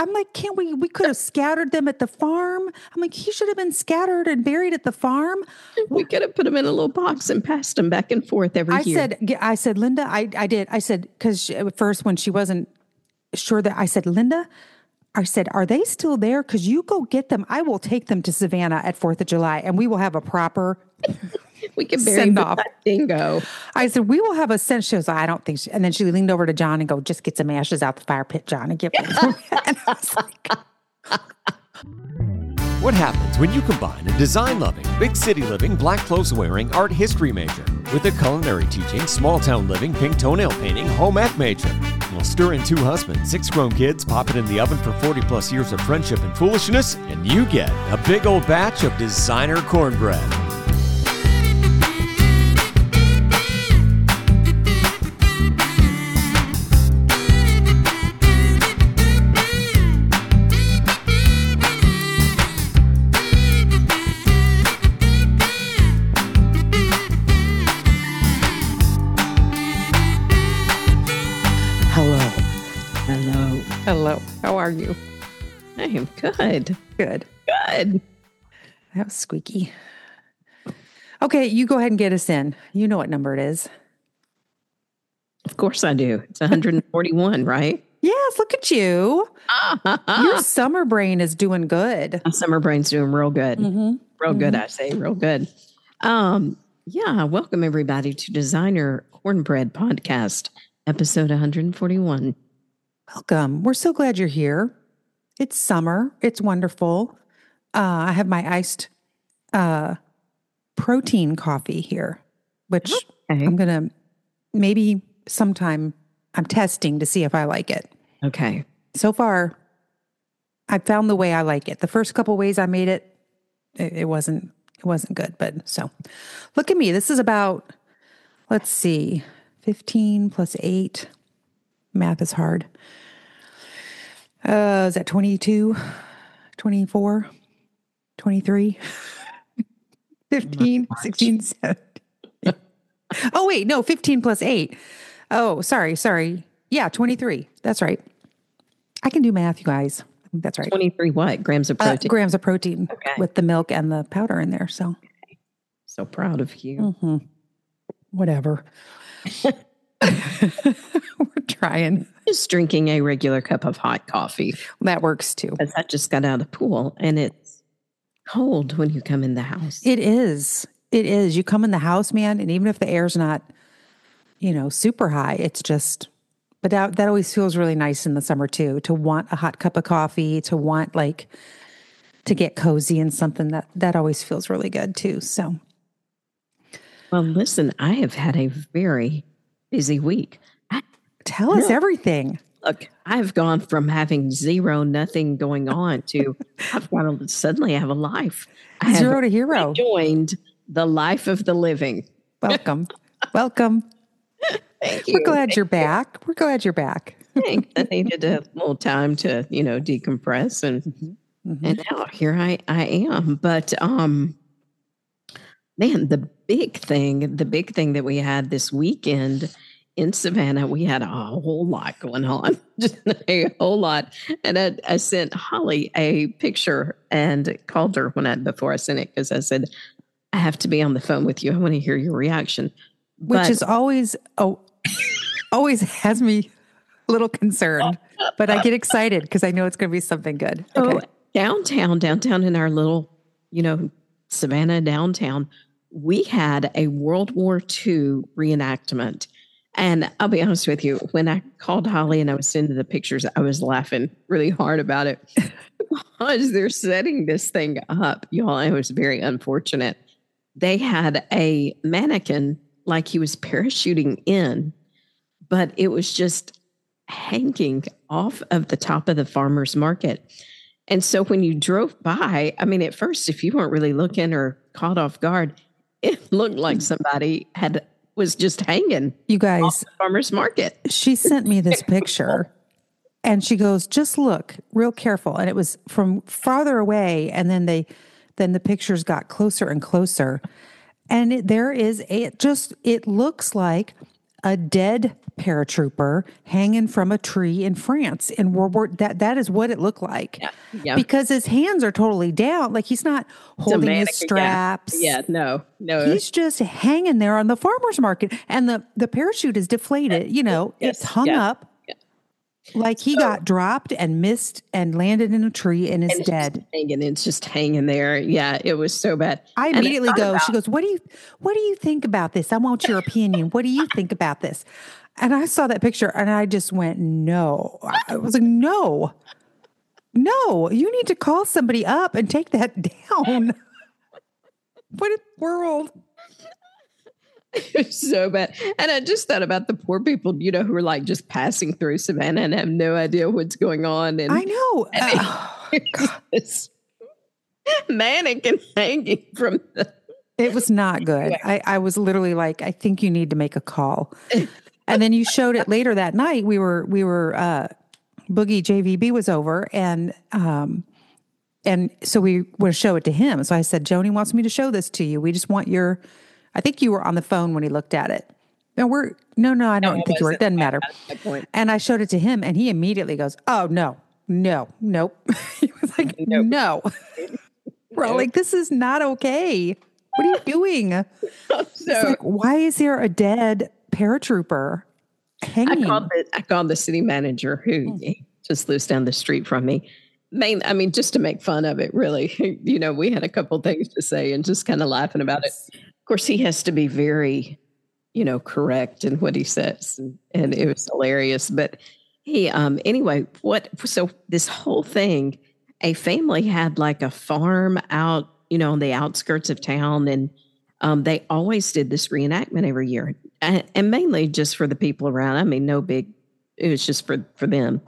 I'm like, can't we could have scattered them at the farm. I'm like, he should have been scattered and buried at the farm. We could have put them in a little box and passed them back and forth every year. I said, Linda, I did. I said, because at first when she wasn't sure that, I said, Linda, I said, are they still there? Because you go get them. I will take them to Savannah at 4th of July and we will have a proper we can bury that dingo. I said, we will have a sense. She goes, I don't think and then she leaned over to John and go, just get some ashes out the fire pit, John, and give them to me. And I was like, what happens when you combine a design-loving, big city-living, black clothes-wearing art history major with a culinary-teaching, small-town living, pink toenail painting, home ec major? Well, stir in 2 husbands, 6 grown kids, pop it in the oven for 40-plus years of friendship and foolishness, and you get a big old batch of designer cornbread. Hello. How are you? I am good. Good. Good. That was squeaky. Okay, you go ahead and get us in. You know what number it is. Of course I do. It's 141, right? Yes, look at you. Your summer brain is doing good. My summer brain's doing real good. Real good, I say. Real good. Yeah, welcome everybody to Designer Cornbread Podcast, episode 141. Welcome. We're so glad you're here. It's summer. It's wonderful. I have my iced protein coffee here, which I'm going to maybe sometime I'm testing to see if I like it. Okay. So far, I found the way I like it. The first couple ways I made it, it wasn't good. But so look at me. This is about, let's see, 15 plus 8. Math is hard. Is that 22, 24, 23, 15, 16, 17? Oh, wait, no, 15 plus 8. Oh, sorry. Yeah, 23. That's right. I can do math, you guys. I think that's right. 23 what? Grams of protein? Grams of protein with the milk and the powder in there. So, so proud of you. Whatever. We're trying. Just drinking a regular cup of hot coffee. That works too. Because I just got out of the pool and it's cold when you come in the house. It is. It is. You come in the house, man, and even if the air's not, super high, it's just, but that always feels really nice in the summer too, to want a hot cup of coffee, to want to get cozy and something that always feels really good too. So. Well, listen, I have had a very busy week. Tell us everything. Look, I've gone from having nothing going on to I've got to suddenly have a life. Zero to hero. I joined the life of the living. Welcome. Welcome. Thank you. We're glad you're back. Thanks. I needed a little time to, decompress and now here I am. But man, the big thing that we had this weekend in Savannah, we had a whole lot going on, just a whole lot. And I sent Holly a picture and called her before I sent it because I said, I have to be on the phone with you. I want to hear your reaction. Which is always has me a little concerned, but I get excited because I know it's going to be something good. Okay. So downtown in our little, Savannah downtown, we had a World War II reenactment. And I'll be honest with you, when I called Holly and I was sending the pictures, I was laughing really hard about it because they're setting this thing up. Y'all, it was very unfortunate. They had a mannequin like he was parachuting in, but it was just hanging off of the top of the farmer's market. And so when you drove by, at first, if you weren't really looking or caught off guard, it looked like somebody was just hanging. You guys, off the farmer's market. She sent me this picture and she goes, just look real careful. And it was from farther away. And then the pictures got closer and closer. And it looks like a dead paratrooper hanging from a tree in France in World War. That is what it looked like. Yeah. Because his hands are totally down. Like he's not holding his straps. Yeah, no. He's just hanging there on the farmer's market. And the parachute is deflated. You know, it's hung up. Like he got dropped and missed and landed in a tree and is dead. It's just hanging there. Yeah, it was so bad. I immediately go, she goes, what do you think about this? I want your opinion. What do you think about this? And I saw that picture and I just went, no. I was like, no, you need to call somebody up and take that down. What in the world? It was so bad. And I just thought about the poor people, you know, who are like just passing through Savannah and have no idea what's going on. And I know. This mannequin hanging from the... It was not good. I was literally like, I think you need to make a call. And then you showed it later that night. We were Boogie JVB was over and so we would show it to him. So I said, Joni wants me to show this to you. We just want I think you were on the phone when he looked at it. No, I don't think you were. It doesn't matter. And I showed it to him and he immediately goes, oh, nope. He was like, no. We're all like, this is not okay. What are you doing? It's like, why is there a dead paratrooper hanging? I called the city manager who just lives down the street from me. Just to make fun of it, really. You know, we had a couple things to say and just kind of laughing about it. Of course, he has to be very, you know, correct in what he says. And it was hilarious. But he, anyway, so this whole thing, a family had like a farm out, you know, on the outskirts of town. And they always did this reenactment every year. And mainly just for the people around. I mean, it was just for them.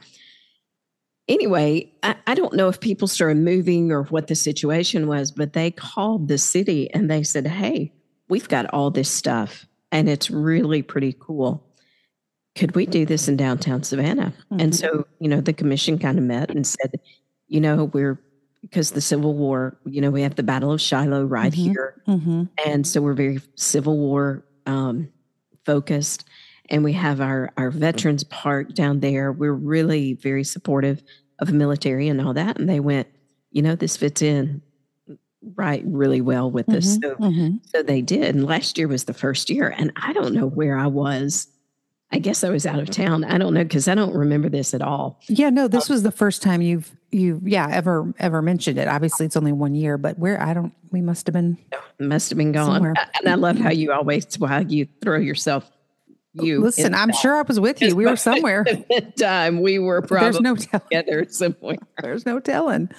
Anyway, I don't know if people started moving or what the situation was, but they called the city and they said, hey, we've got all this stuff and it's really pretty cool. Could we do this in downtown Savannah? Mm-hmm. And so, you know, the commission kind of met and said, you know, because the Civil War, you know, we have the Battle of Shiloh right here. Mm-hmm. And so we're very Civil War focused. And we have our Veterans Park down there. We're really very supportive of the military and all that. And they went, you know, this fits in really well with us. So they did. And last year was the first year. And I don't know where I was. I guess I was out of town. I don't know, because I don't remember this at all. Yeah, no, this was the first time you've ever mentioned it. Obviously it's only 1 year, but we must have been gone. Somewhere. And I love how you throw yourself. Listen, I'm sure I was with you. We were somewhere. At that time, we were probably together somewhere. There's no telling.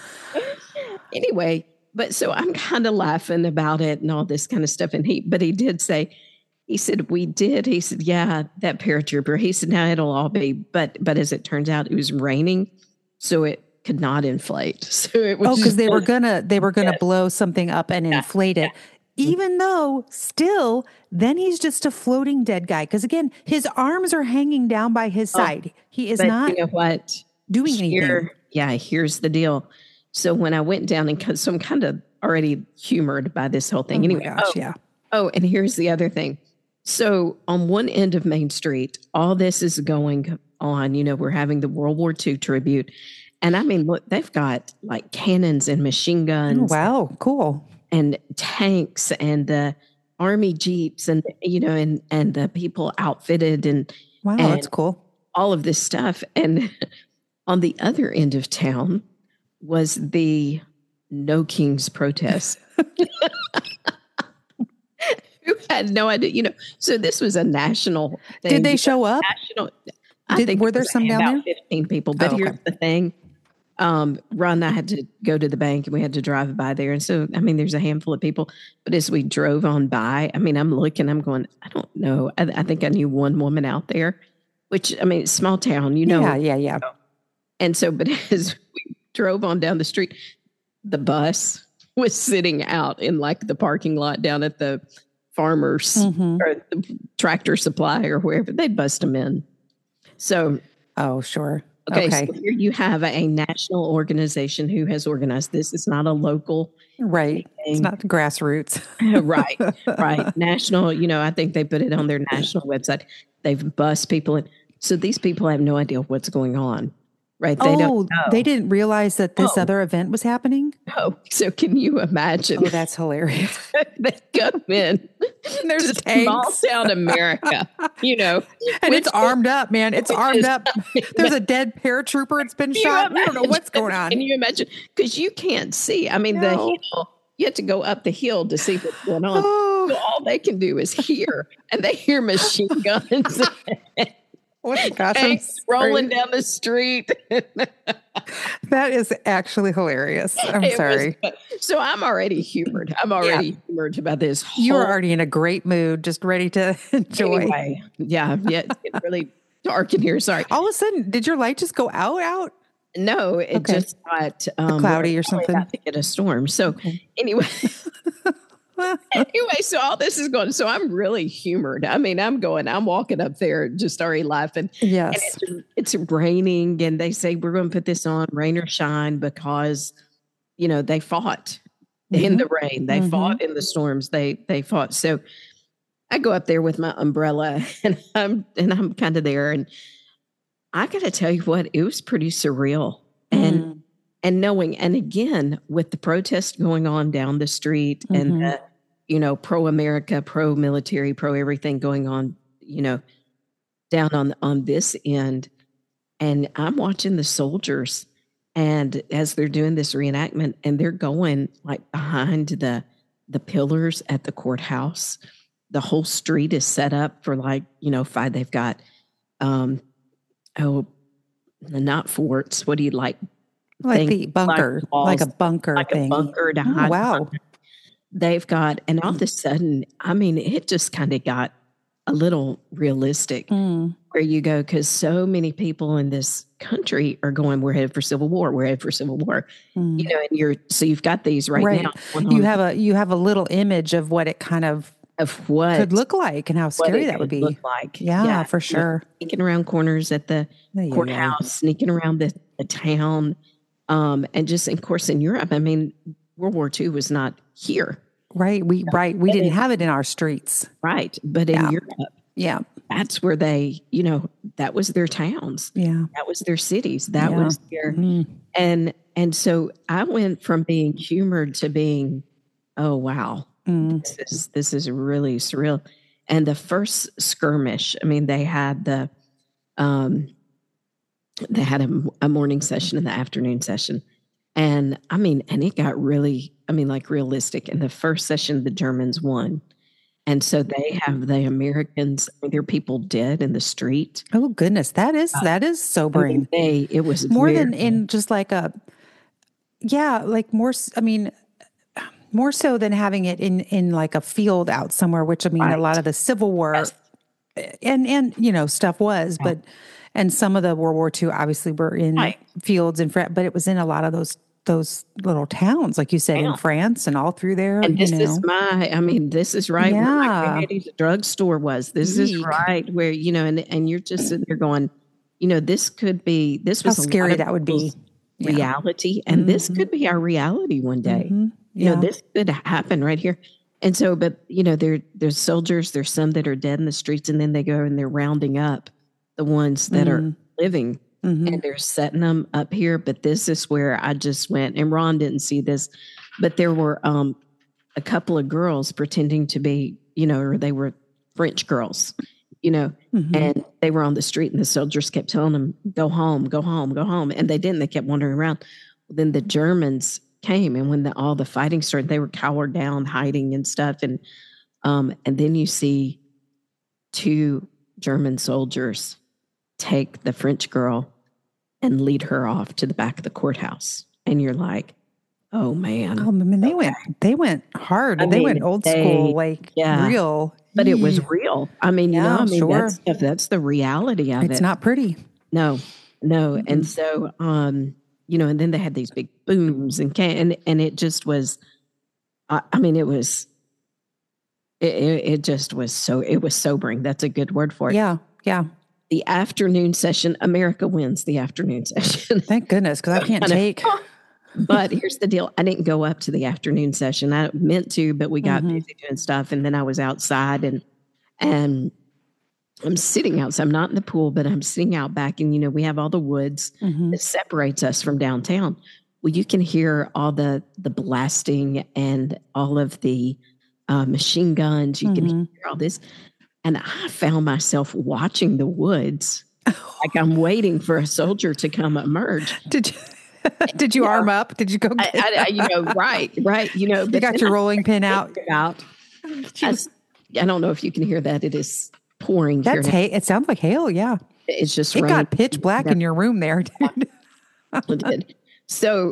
Anyway, but so I'm kind of laughing about it and all this kind of stuff. But he did say, he said, we did. He said, yeah, that paratrooper. He said, now it'll all be, but as it turns out, it was raining, so it could not inflate. So it was because they were gonna blow something up and inflate it. Even though still, then he's just a floating dead guy. Because again, his arms are hanging down by his side. He is not doing anything. Here's the deal. So when I went down so I'm kind of already humored by this whole thing. And here's the other thing. So on one end of Main Street, all this is going on. You know, we're having the World War II tribute. And I mean, look, they've got like cannons and machine guns. Oh, wow, cool. And tanks and the army jeeps and, you know, and the people outfitted and wow, that's cool. All of this stuff. And on the other end of town was the No Kings protest. Who had no idea, you know, so this was a national thing. Did they show up? Were there some down there? 15 people. But here's the thing. Ron and I had to go to the bank and we had to drive by there. And so, I mean, there's a handful of people, but as we drove on by, I mean, I'm going, I don't know. I think I knew one woman out there, which, I mean, it's small town, you know. Yeah. And so, but as we drove on down the street, the bus was sitting out in like the parking lot down at the farmers or the Tractor Supply or wherever. They'd bust them in. So, oh, sure. Okay, Okay. so here you have a national organization who has organized this. It's not a local Right. It's thing. not grassroots. Right, right. National, I think they put it on their national website. They've bussed people in. So these people have no idea what's going on, right? They don't Oh, they know. didn't realize that this Oh. other event was happening? Oh, so can you imagine? Oh, that's hilarious. They come in. There's to small tanks. town America, And which it's armed up, man. It's armed is- up. There's a dead paratrooper. It's been you shot. We don't know what's imagine- going on. Can you imagine? Because you can't see. I mean, the No. hill, you have to go up the hill to see what's going on. Oh, So all they can do is hear, and they hear machine guns oh my gosh. I'm tanks sorry. rolling down the street. That is actually hilarious. I'm It was sorry. fun. So I'm already humored. I'm already humored about this. You were whole- already in a great mood, just ready to enjoy. Anyway, yeah, it's getting really dark in here. Sorry. All of a sudden, did your light just go out? No, it Okay. just got cloudy or we're probably something? About to get a storm. So anyway, so all this is going. So I'm really humored. I mean, I'm walking up there, just already laughing. Yes. And it's raining, and they say we're going to put this on, rain or shine, because they fought in the rain, they fought in the storms, they fought. So I go up there with my umbrella, and I'm kind of there, and I got to tell you what, it was pretty surreal. And knowing, and again, with the protest going on down the street and the, pro-America, pro-military, pro-everything going on, down on this end. And I'm watching the soldiers, and as they're doing this reenactment, and they're going like behind the pillars at the courthouse. The whole street is set up for five. They've got, not forts. What do you like? Like the bunker, like a bunker like thing. a bunker to Oh, hide. wow. They've got, and all of a sudden, I mean, it just kind of got a little realistic where you go, because so many people in this country are going, we're headed for civil war. We're headed for civil war. And you've got these right now. You have a little image of what it kind of what could look like and how what scary it that would could be. look like. Yeah, for sure. Sneaking around corners at the Yeah. courthouse, sneaking around the town. And just, of course, in Europe, I mean, World War II was not here. Right. We didn't have it in our streets. Right. But in Europe, Yeah. that's where they, that was their towns. Yeah. That was their cities. That was their, and so I went from being humored to being, oh, wow, this is really surreal. And the first skirmish, I mean, they had a morning session and the afternoon session. And I mean, and it got really, like realistic. In the first session, the Germans won. And so they have the Americans, there are people dead in the street. Oh goodness. That is sobering. It was More weird. than in just like more so than having it in like a field out somewhere, which a lot of the Civil War and stuff was, but and some of the World War II obviously were in fields and but it was in a lot of those little towns, like you said, in France and all through there. And this is this is right where my granddaddy's drugstore was. This is right where, and you're just sitting there going, this was how scary that would be. Reality. And this could be our reality one day. This could happen right here. And so, but there's soldiers, there's some that are dead in the streets, and then they go and they're rounding up the ones that are living. And they're setting them up here. But this is where I just went, and Ron didn't see this, but there were a couple of girls pretending to be, or they were French girls, and they were on the street, and the soldiers kept telling them, go home, go home, go home. And they didn't. They kept wandering around. Then the Germans came, and when all the fighting started, they were cowered down, hiding and stuff. And then you see two German soldiers take the French girl and lead her off to the back of the courthouse. And you're like, oh man. Oh, I mean, they went hard. They went old school, like real. But it was real. I mean, sure. that's the reality of it. It's not pretty. No. And so, and then they had these big booms and it just was, it just was it was sobering. That's a good word for it. Yeah. the afternoon session. America wins the afternoon session. Thank goodness, because I can't take. But here's the deal. I didn't go up to the afternoon session. I meant to, but we got busy doing stuff. And then I was outside and I'm sitting outside. I'm not in the pool, but I'm sitting out back. And, we have all the woods that separates us from downtown. Well, you can hear all the blasting and all of the machine guns. You can hear all this. And I found myself watching the woods like I'm waiting for a soldier to come emerge. Did you arm up? Did you go? Right. You got your rolling pin out. I don't know if you can hear that. It is pouring. That's it sounds like hail. Yeah. It's just it raining. got pitch black in your room there, dude. It did. So,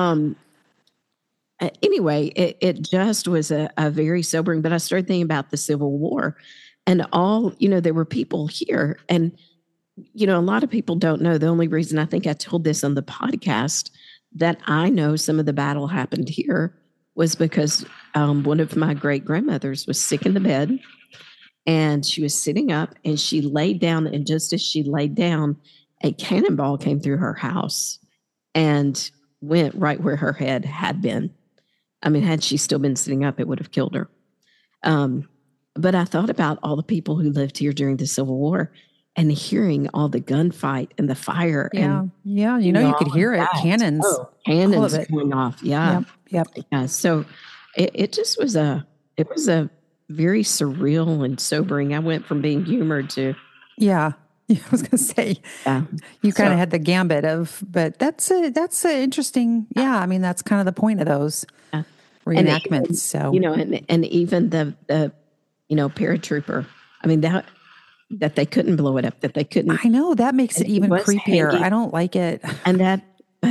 anyway, it just was a very sobering, but I started thinking about the Civil War and all, there were people here and, a lot of people don't know. The only reason I think I told this on the podcast that I know some of the battle happened here was because one of my great grandmothers was sick in the bed and she was sitting up and she laid down. And just as she laid down, a cannonball came through her house and went right where her head had been. I mean, had she still been sitting up, it would have killed her. But I thought about all the people who lived here during the Civil War and hearing all the gunfight and the fire. Yeah. And, yeah. You could hear it. Cannons. Cannons going off. Yeah. Yep. Yeah. So it just was it was a very surreal and sobering. I went from being humored to. Yeah. I was going to say, you kind of had the gambit of, but that's a interesting. Yeah. I mean, that's kind of the point of those reenactments. And even the paratrooper, I mean, that they couldn't blow it up, that they couldn't. I know that makes it even creepier. I don't like it. And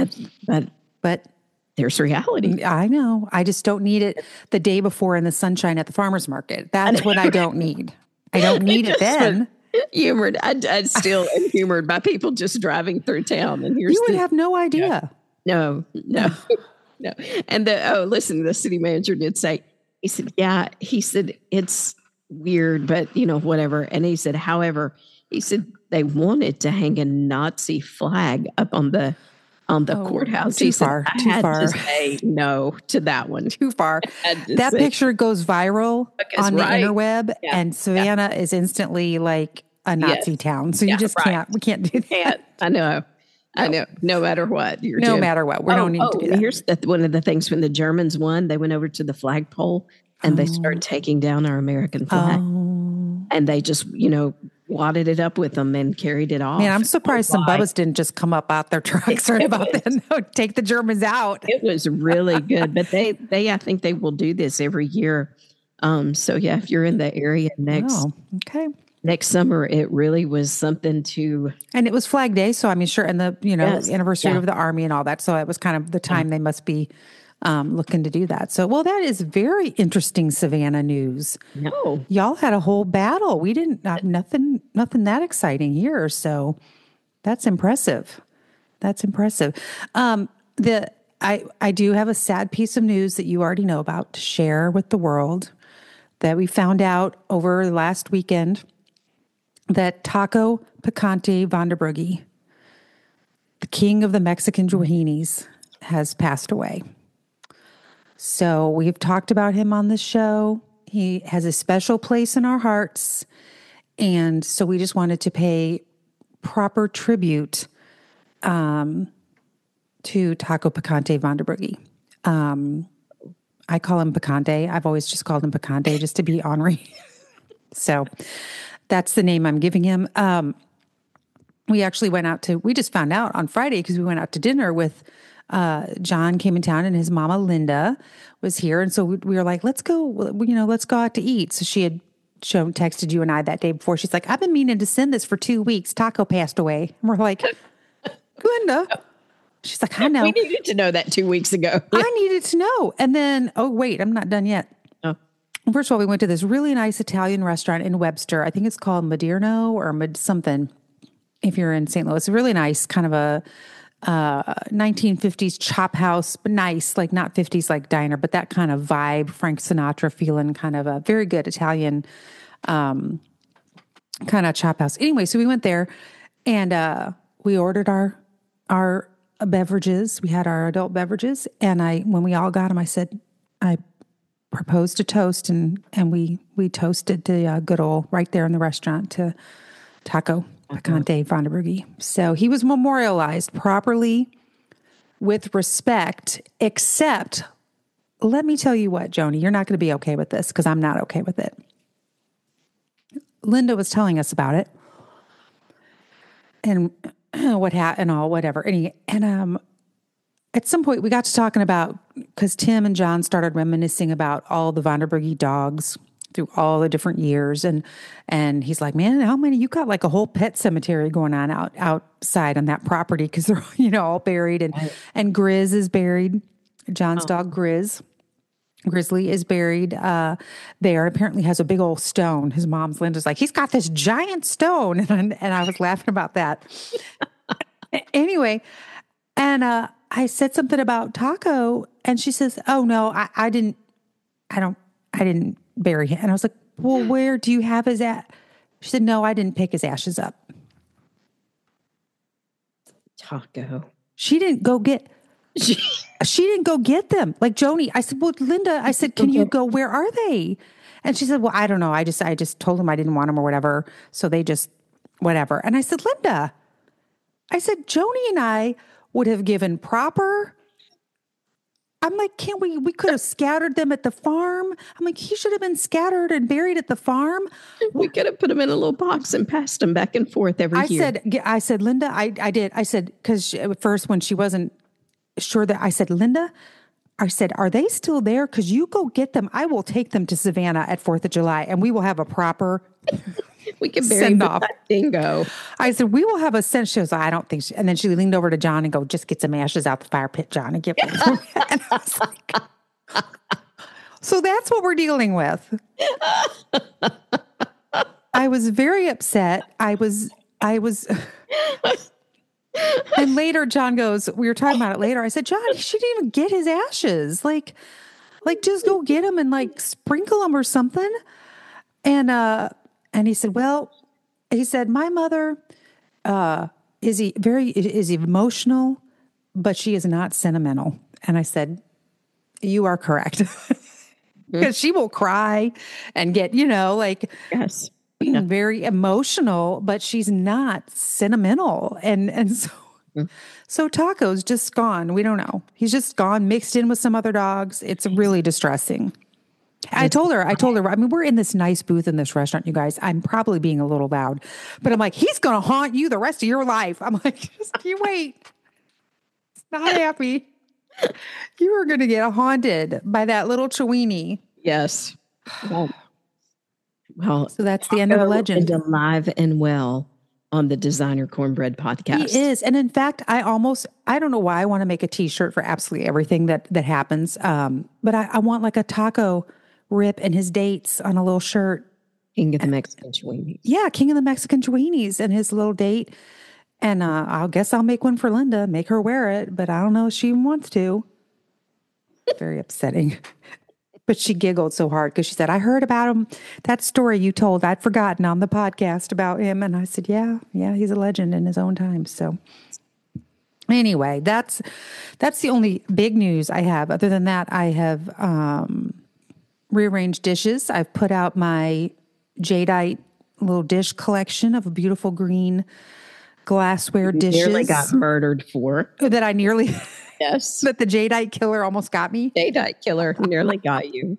but there's reality. I know. I just don't need it the day before in the sunshine at the farmer's market. That's what I don't need. I don't need it then. Humored. I still am humored by people just driving through town. And you would have no idea. No. And listen, the city manager did say, he said, it's weird, but whatever. And he said, however, they wanted to hang a Nazi flag up on the courthouse. Too far. To say no to that one. Too far. That picture goes viral on the interweb, and Savannah is instantly like a Nazi town. So you just can't. We can't do that. I know. No matter what you're doing. No matter what. We don't need to do that. Here's one of the things when the Germans won, they went over to the flagpole and they started taking down our American flag. And they just, wadded it up with them and carried it off. Man, I'm surprised some Bubbas didn't just come up out their trucks right about then. Take the Germans out. It was really good. But I think they will do this every year. So yeah, if you're in the area next summer, it really was something to. And it was Flag Day. So I mean, sure. And the, anniversary of the Army and all that. So it was kind of the time they must be looking to do that. So, well, that is very interesting Savannah news. No. Y'all had a whole battle. We didn't have nothing that exciting here. So that's impressive. I do have a sad piece of news that you already know about to share with the world that we found out over the last weekend that Taco Picante Vanderbrugge, the king of the Mexican Joahinis, has passed away. So we've talked about him on the show. He has a special place in our hearts. And so we just wanted to pay proper tribute to Taco Picante Vanderbrugge. I call him Picante. I've always just called him Picante just to be ornery. So that's the name I'm giving him. We actually we just found out on Friday because we went out to dinner with John came in town and his mama, Linda, was here. And so we were like, let's go out to eat. So she had texted you and I that day before. She's like, I've been meaning to send this for 2 weeks. Taco passed away. And we're like, Linda. She's like, I know. We needed to know that 2 weeks ago. I needed to know. And then, wait, I'm not done yet. Oh. First of all, we went to this really nice Italian restaurant in Webster. I think it's called Madirno or something. If you're in St. Louis, really nice, kind of a 1950s chop house, but nice, like not 50s like diner, but that kind of vibe, Frank Sinatra feeling, kind of a very good Italian kind of chop house. Anyway, so we went there and we ordered our beverages. We had our adult beverages, and when we all got them, I proposed a toast, and we toasted the good old right there in the restaurant to Taco Picante Vanderburgie. So he was memorialized properly with respect, except, let me tell you what, Joni, you're not going to be okay with this because I'm not okay with it. Linda was telling us about it and what happened and all, whatever. And at some point we got to talking about, because Tim and John started reminiscing about all the Vanderburgie dogs through all the different years. And he's like, man, how many, you got like a whole pet cemetery going on outside on that property. Cause they're, all buried and Grizz is buried. John's dog Grizz. Grizzly is buried there. Apparently has a big old stone. His mom's Linda's like, he's got this giant stone. And I was laughing about that. Anyway. And I said something about Taco and she says, oh no, I didn't bury him. And I was like, well, where do you have his at? She said, no, I didn't pick his ashes up. Taco. She didn't go get them. Like Joni, I said, well, Linda, I said, can you go, where are they? And she said, well, I don't know. I just told them I didn't want them or whatever. So they just, whatever. And I said, Linda, I said, Joni and I would have given proper. I'm like, can't we could have scattered them at the farm. I'm like, he should have been scattered and buried at the farm. We could have put him in a little box and passed him back and forth every year. I said, Linda, I did. I said, because at first when she wasn't sure that, I said, Linda, I said, are they still there? Because you go get them. I will take them to Savannah at 4th of July and we will have a proper we can bury that dingo. I said, we will have a sense. She goes, I don't think. And then she leaned over to John and go, just get some ashes out the fire pit, John, and give them to me. And I was like, so that's what we're dealing with. I was very upset. I was, and later John goes, we were talking about it later. I said, John, he shouldn't even get his ashes. Like just go get them and like sprinkle them or something. And he said, my mother is emotional, but she is not sentimental. And I said, you are correct. Because she will cry and get, yes, very emotional, but she's not sentimental. And so Taco's just gone. We don't know. He's just gone, mixed in with some other dogs. It's really distressing. I told her, I mean, we're in this nice booth in this restaurant, you guys. I'm probably being a little loud, but I'm like, he's going to haunt you the rest of your life. I'm like, just you wait. It's not happy. You are going to get haunted by that little Chiweenie. Yes. Well, so that's the end of the legend. And alive and well on the Designer Cornbread podcast. He is. And in fact, I don't know why I want to make a t-shirt for absolutely everything that happens. But I want like a Taco rip and his dates on a little shirt. King of the Mexican Chiweenies. Yeah, King of the Mexican Chiweenies and his little date. And I guess I'll make one for Linda, make her wear it, but I don't know if she wants to. Very upsetting. But she giggled so hard because she said, I heard about him, that story you told, I'd forgotten on the podcast about him. And I said, yeah, he's a legend in his own time. So anyway, that's the only big news I have. Other than that, I have rearranged dishes. I've put out my jadeite little dish collection of beautiful green glassware dishes. Nearly got murdered for. That I nearly... Yes. That the jadeite killer almost got me. Jadeite killer nearly got you.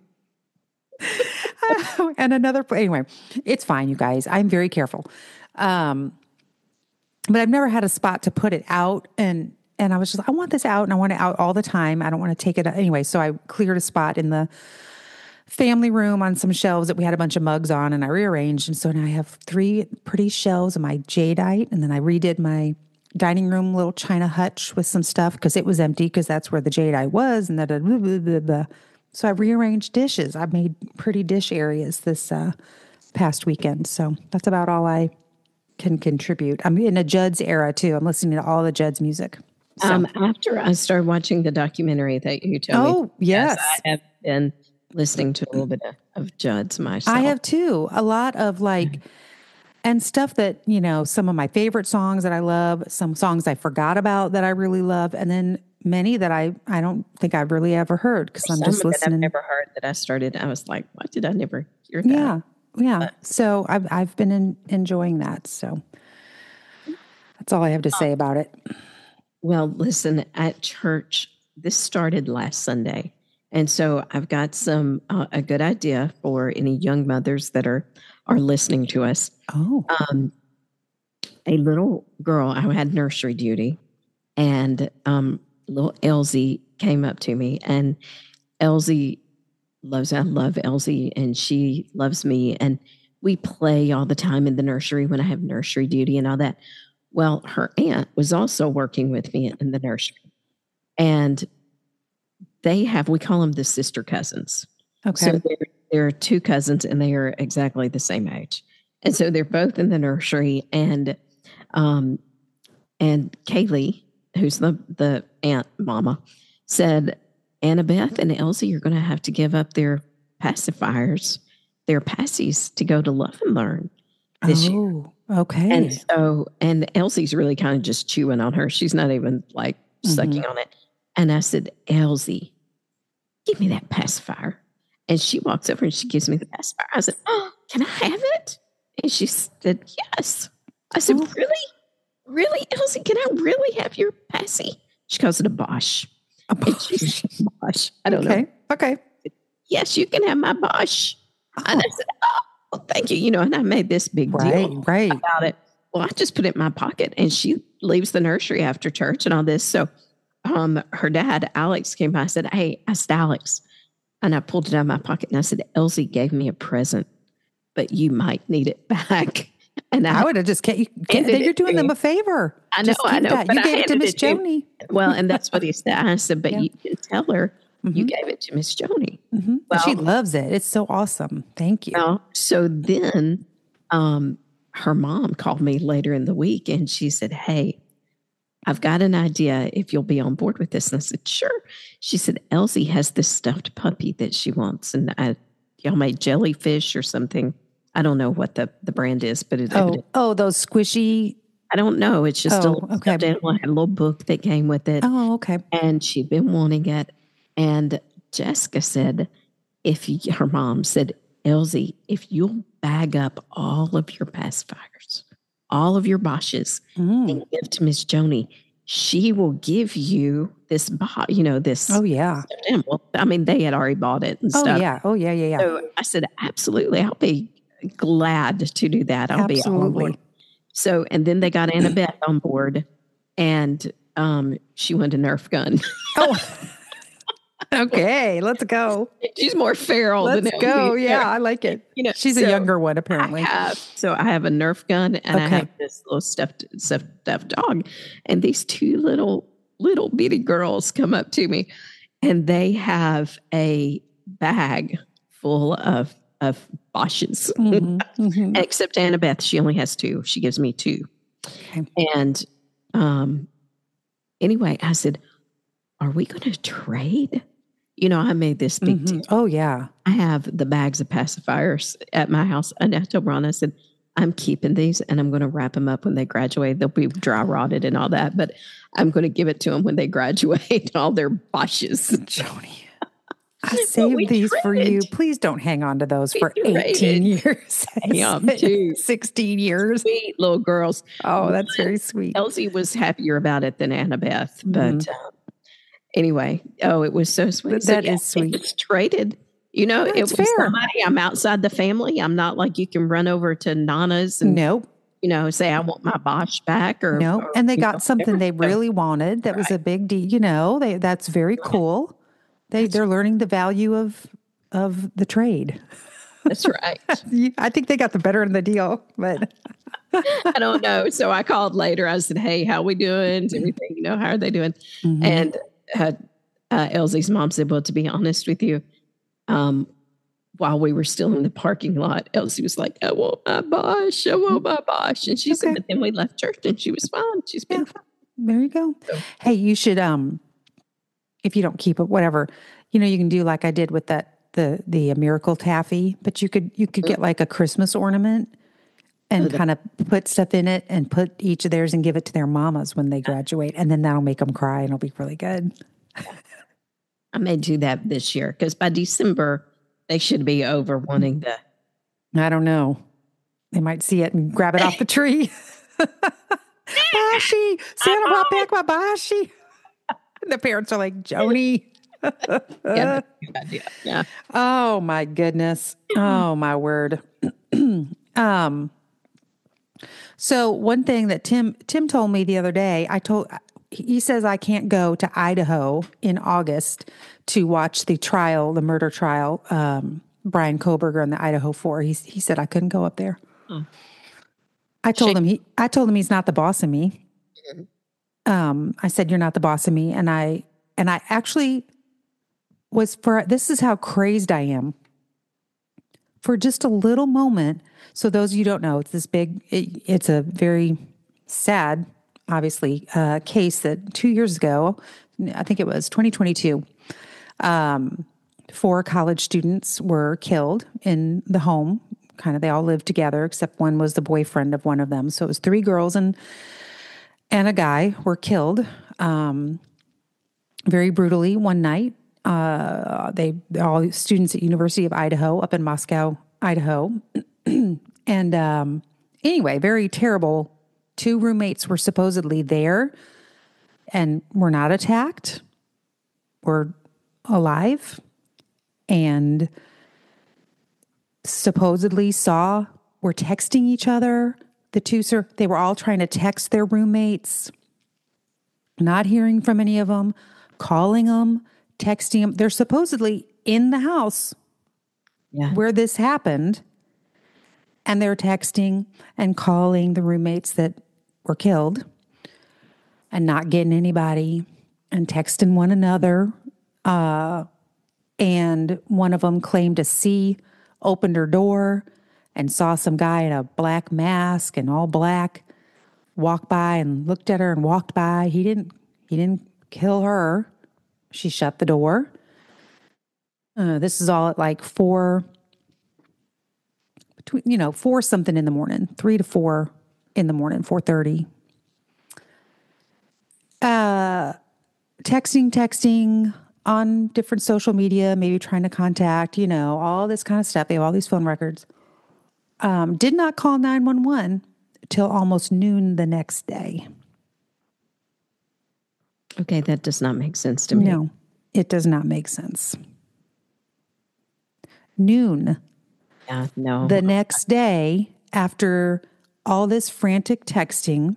And anyway, it's fine, you guys. I'm very careful. But I've never had a spot to put it out. And I was just, I want this out and I want it out all the time. I don't want to take it anyway. So I cleared a spot in the family room on some shelves that we had a bunch of mugs on and I rearranged. And so now I have 3 pretty shelves of my jadeite. And then I redid my dining room little china hutch with some stuff because it was empty because that's where the jadeite was. And so I rearranged dishes. I made pretty dish areas this past weekend. So that's about all I can contribute. I'm in a Judd's era too. I'm listening to all the Judd's music. So. After I started watching the documentary that you told me. Oh, yes. I have been listening to a little bit of Judd's myself. I have too. A lot of like And stuff that, some of my favorite songs that I love, some songs I forgot about that I really love, and then many that I don't think I've really ever heard because I'm just Some that listening. I've never heard that I started. I was like, why did I never hear that? Yeah. Yeah. So I've been enjoying that. So that's all I have to say about it. Well, listen, at church, this started last Sunday. And so I've got a good idea for any young mothers that are listening to us. Oh. A little girl, I had nursery duty, and little Elsie came up to me, and Elsie I love Elsie, and she loves me, and we play all the time in the nursery when I have nursery duty and all that. Well, her aunt was also working with me in the nursery, and we call them the sister cousins. Okay. So there are two cousins, and they are exactly the same age. And so they're both in the nursery, and Kaylee, who's the aunt mama, said, Annabeth and Elsie are going to have to give up their pacifiers, their passies, to go to Love and Learn this year. Okay. And Elsie's really kind of just chewing on her. She's not even like sucking on it. And I said, Elsie, give me that pacifier. And she walks over and she gives me the pacifier. I said, oh, can I have it? And she said, yes. I said, really, Elsie, can I really have your passy? She calls it a Bosch. A Bosch. I don't know. Okay. Yes, you can have my Bosch. Oh. And I said, oh, thank you. And I made this big deal about it. Well, I just put it in my pocket, and she leaves the nursery after church and all this. So her dad, Alex, came by. I said, hey, I asked Alex, and I pulled it out of my pocket, and I said, Elsie gave me a present, but you might need it back. And I would have just you're doing them a favor. I know. You gave it to Miss Joni. Well, and that's what he said. I said, but you can tell her you gave it to Miss Joni. Mm-hmm. Well, she loves it. It's so awesome. Thank you. Well, so then her mom called me later in the week, and she said, hey, I've got an idea if you'll be on board with this. And I said, sure. She said, Elsie has this stuffed puppy that she wants. And y'all made jellyfish or something. I don't know what the brand is, but those squishy. I don't know. It's just a little stuffed animal. I had a little book that came with it. Oh, okay. And she'd been wanting it. And Jessica said, her mom said, Elsie, if you'll bag up all of your pacifiers, all of your Bosches, and give to Miss Joni, she will give you this, this. Oh, yeah. Animal. I mean, they had already bought it and stuff. Oh, yeah. So I said, absolutely. I'll be glad to do that. I'll be on board. So, and then they got Annabeth on board, and she wanted a Nerf gun. Okay, let's go. She's more feral than Elsie. Let's go. Yeah, I like it. She's a younger one, apparently. I have a Nerf gun, and I have this little stuffed dog. And these two little bitty girls come up to me, and they have a bag full of Bosches. Except Annabeth, she only has 2. She gives me 2. Okay. And anyway, I said, are we going to trade? I made this big deal. Oh, yeah. I have the bags of pacifiers at my house. And I told Ron, I said, I'm keeping these, and I'm going to wrap them up when they graduate. They'll be dry rotted and all that, but I'm going to give it to them when they graduate, all their Bosches. Joni, I saved these for you. Please don't hang on to those for 18 years. 16 years. Sweet little girls. Oh, that's very sweet. Elsie was happier about it than Annabeth, but anyway, it was so sweet. That is sweet. It's traded. It was fair. Somebody, I'm outside the family. I'm not like you can run over to Nana's and say I want my Bosch back or and they got something they really wanted. That was a big deal. That's very cool. They're learning the value of the trade. That's right. I think they got the better end of the deal, but I don't know. So I called later. I said, hey, how we doing? Is everything, how are they doing? And Elsie's mom said, well, to be honest with you, while we were still in the parking lot, Elsie was like, I want my Bosch. And she said, but then we left church and she was fine. She's been fine. There you go. So, hey, you should, if you don't keep it, whatever, you can do like I did with the miracle taffy, but you could get like a Christmas ornament and kind of put stuff in it and put each of theirs and give it to their mamas when they graduate. And then that'll make them cry and it'll be really good. I may do that this year because by December, they should be over wanting the. I don't know. They might see it and grab it off the tree. Bashi, Santa brought back my Bashi. The parents are like, Joni. Yeah, that's a good idea. Yeah. Oh my goodness. Oh my word. So one thing that Tim told me the other day, he says I can't go to Idaho in August to watch the murder trial, Brian Kohberger and the Idaho 4. He said I couldn't go up there. Oh. I told him he's not the boss of me. I said, you're not the boss of me. And I actually this is how crazed I am. For just a little moment. So those of you who don't know, it's this it's a very sad, obviously, case that 2 years ago, I think it was 2022, 4 college students were killed in the home. Kind of, they all lived together, except one was the boyfriend of one of them. So it was 3 girls and a guy were killed very brutally one night. They're all students at University of Idaho up in Moscow, Idaho. And anyway, very terrible. 2 roommates were supposedly there and were not attacked, were alive, and supposedly were texting each other. They were all trying to text their roommates, not hearing from any of them, calling them, texting them. They're supposedly in the house where this happened, and they're texting and calling the roommates that were killed and not getting anybody and texting one another. And one of them claimed to opened her door and saw some guy in a black mask and all black walk by and looked at her and walked by. He didn't kill her. She shut the door. This is all at like 4 something in the morning, 3 to 4 in the morning, 4:30. Texting on different social media, maybe trying to contact, all this kind of stuff. They have all these phone records. Did not call 911 till almost noon the next day. Okay, that does not make sense to me. No, it does not make sense. Noon. Yeah, no. The next day, after all this frantic texting,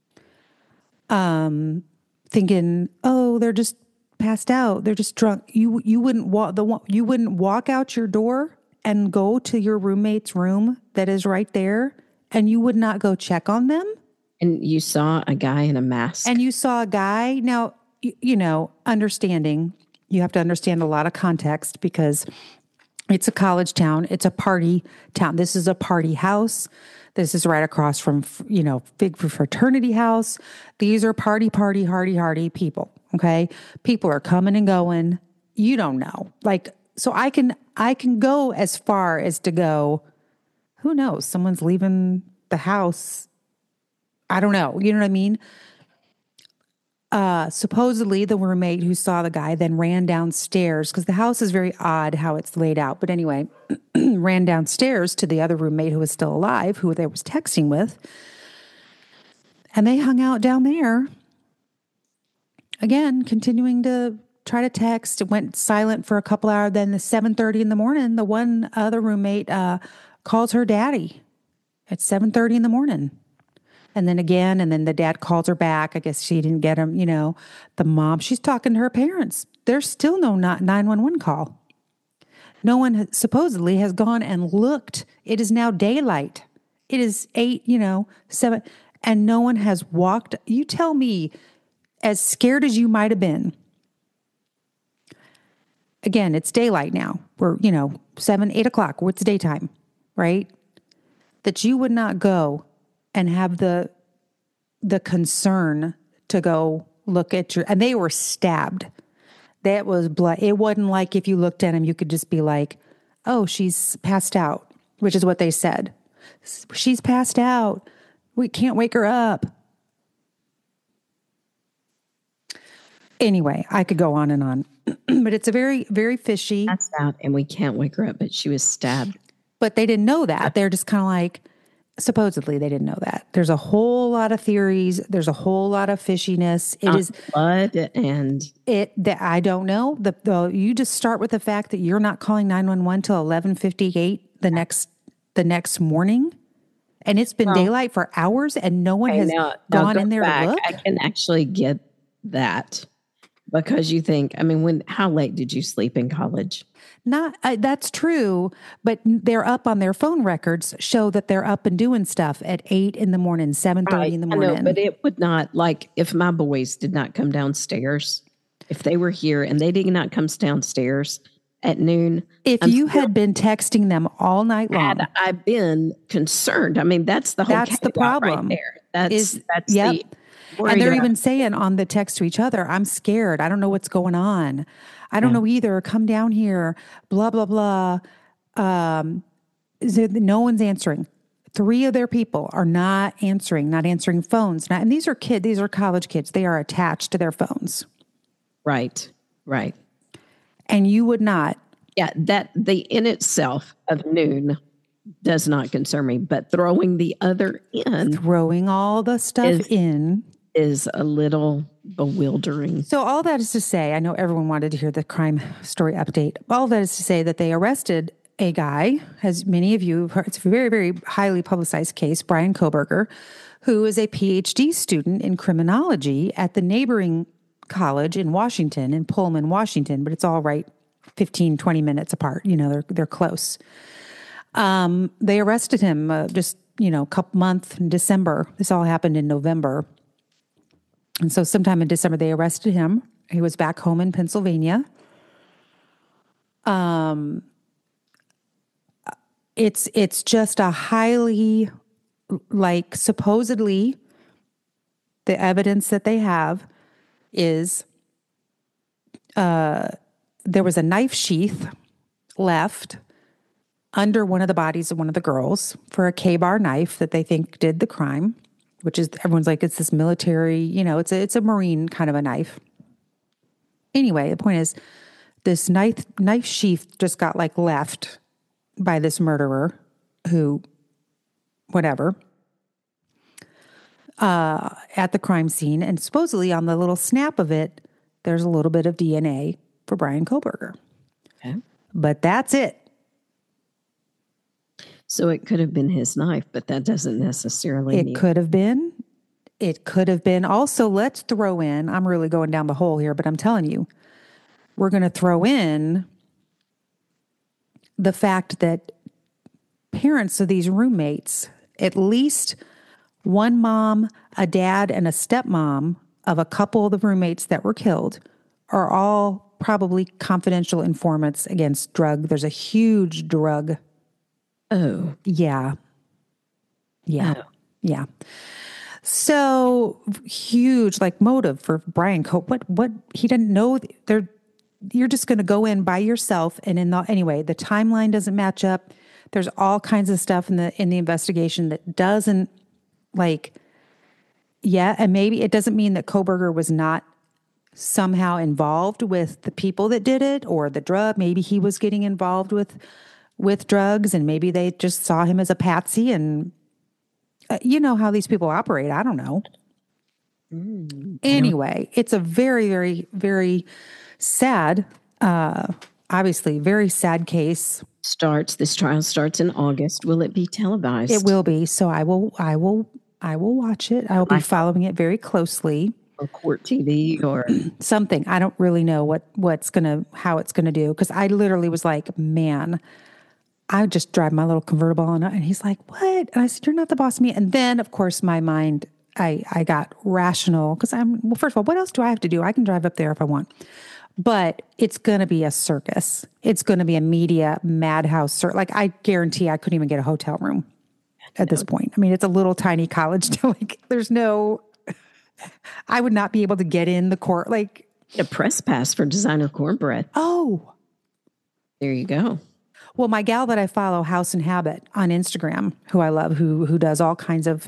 thinking, oh, they're just passed out. They're just drunk. You wouldn't walk out your door and go to your roommate's room that is right there, and you would not go check on them. And you saw a guy in a mask. And you saw a guy. Now, understanding, you have to understand a lot of context because it's a college town. It's a party town. This is a party house. This is right across from, big fraternity house. These are party, hardy people. Okay. People are coming and going. You don't know. So I can go as far as to go, who knows? Someone's leaving the house. I don't know. You know what I mean? Supposedly the roommate who saw the guy then ran downstairs because the house is very odd how it's laid out. But anyway, ran downstairs to the other roommate who was still alive, who they was texting with. And they hung out down there. Again, continuing to try to text. It went silent for a couple hours. Then at 7:30 in the morning, the one other roommate calls her daddy at 7:30 in the morning. And then again, and then the dad calls her back. I guess she didn't get him, the mom, she's talking to her parents. There's still no 911 call. No one supposedly has gone and looked. It is now daylight. It is 8, 7, and no one has walked. You tell me, as scared as you might have been. Again, it's daylight now. We're, 7, 8 o'clock. It's daytime, right? That you would not go and have the concern to go look at and they were stabbed. That was blood. It wasn't like if you looked at him, you could just be like, oh, she's passed out, which is what they said. She's passed out. We can't wake her up. Anyway, I could go on and on, but it's a very, very fishy. Passed out and we can't wake her up, but she was stabbed. But they didn't know that. They're just kind of like, supposedly they didn't know that. There's a whole lot of theories. There's a whole lot of fishiness. It is blood and I don't know. You just start with the fact that you're not calling 911 till 11:58 the next morning, and it's been daylight for hours, and no one has gone in there to look. I can actually get that because you think, I mean, how late did you sleep in college? Not that's true, but they're up on their phone records show that they're up and doing stuff at 8 in the morning, 7:30 in the morning. I know, but it would not, like, if my boys did not come downstairs, if they were here and they did not come downstairs at noon. If you had been texting them all night long, had I been concerned, I mean, that's the whole. That's the problem. Right there. That's yep. And they're even saying on the text to each other, "I'm scared. I don't know what's going on. I don't know either. Come down here, blah, blah, blah." No one's answering. 3 of their people are not answering phones. And these are kids, these are college kids. They are attached to their phones. Right. And you would not. Yeah, that the in itself of noon does not concern me, but throwing the other in. Throwing all the stuff in. Is a little bewildering. So all that is to say, I know everyone wanted to hear the crime story update. All that is to say that they arrested a guy, as many of you have heard, it's a very, very highly publicized case, Bryan Kohberger, who is a PhD student in criminology at the neighboring college in Washington, in Pullman, Washington, but it's all right 15, 20 minutes apart. You know, they're close. They arrested him just, couple month in December. This all happened in November. And so sometime in December, they arrested him. He was back home in Pennsylvania. It's just a highly, supposedly, the evidence that they have is there was a knife sheath left under one of the bodies of one of the girls for a K-bar knife that they think did the crime. Which is, everyone's like, it's this military, it's a Marine kind of a knife. Anyway, the point is, this knife sheath just got left by this murderer who, whatever, at the crime scene. And supposedly on the little snap of it, there's a little bit of DNA for Bryan Kohberger. Okay. But that's it. So it could have been his knife, but that doesn't necessarily mean. It could have been. It could have been. Also, let's throw in, I'm really going down the hole here, but I'm telling you, we're going to throw in the fact that parents of these roommates, at least one mom, a dad, and a stepmom of a couple of the roommates that were killed, are all probably confidential informants against drug. There's a huge drug. Oh. Yeah. So huge, motive for Bryan Kohberger. What he didn't know. You're just going to go in by yourself, and anyway, the timeline doesn't match up. There's all kinds of stuff in the investigation that doesn't and maybe it doesn't mean that Kohberger was not somehow involved with the people that did it or the drug. Maybe he was getting involved with drugs, and maybe they just saw him as a patsy, and you know how these people operate. I don't know. Anyway, it's a very, very, very sad, obviously very sad case. This trial starts in August. Will it be televised? It will be. So I will watch it. I will be following it very closely. Or court TV or something. I don't really know how it's gonna do. Cause I literally was like, man, I would just drive my little convertible on it. And he's like, what? And I said, you're not the boss of me. And then of course my mind, I got rational because first of all, what else do I have to do? I can drive up there if I want, but it's going to be a circus. It's going to be a media madhouse. I guarantee I couldn't even get a hotel room at this point. I mean, it's a little tiny college. I would not be able to get in the court. A press pass for designer cornbread. Oh, there you go. Well, my gal that I follow, House and Habit on Instagram, who I love, who does all kinds of,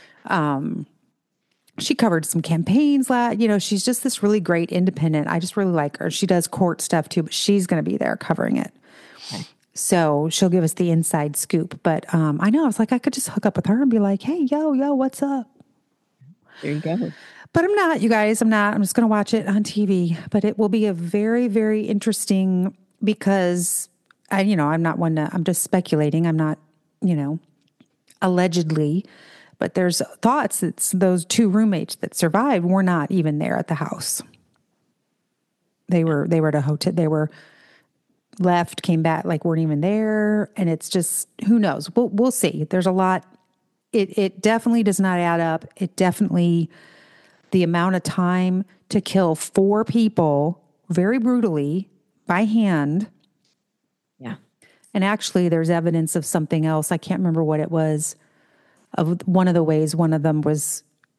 she covered some campaigns. She's just this really great independent. I just really like her. She does court stuff too, but she's going to be there covering it. Okay. So she'll give us the inside scoop. But I know, I was like, I could just hook up with her and be like, hey, yo, what's up? There you go. But I'm not, you guys. I'm not. I'm just going to watch it on TV. But it will be a very, very interesting because I'm not one to, I'm just speculating. I'm not, allegedly. But there's thoughts that those two roommates that survived were not even there at the house. They were at a hotel. They were left, came back, like weren't even there. And it's just, who knows? We'll see. There's a lot. It definitely does not add up. It definitely, the amount of time to kill 4 people very brutally by hand. Yeah. And actually there's evidence of something else. I can't remember what it was. Of one of the ways one of them was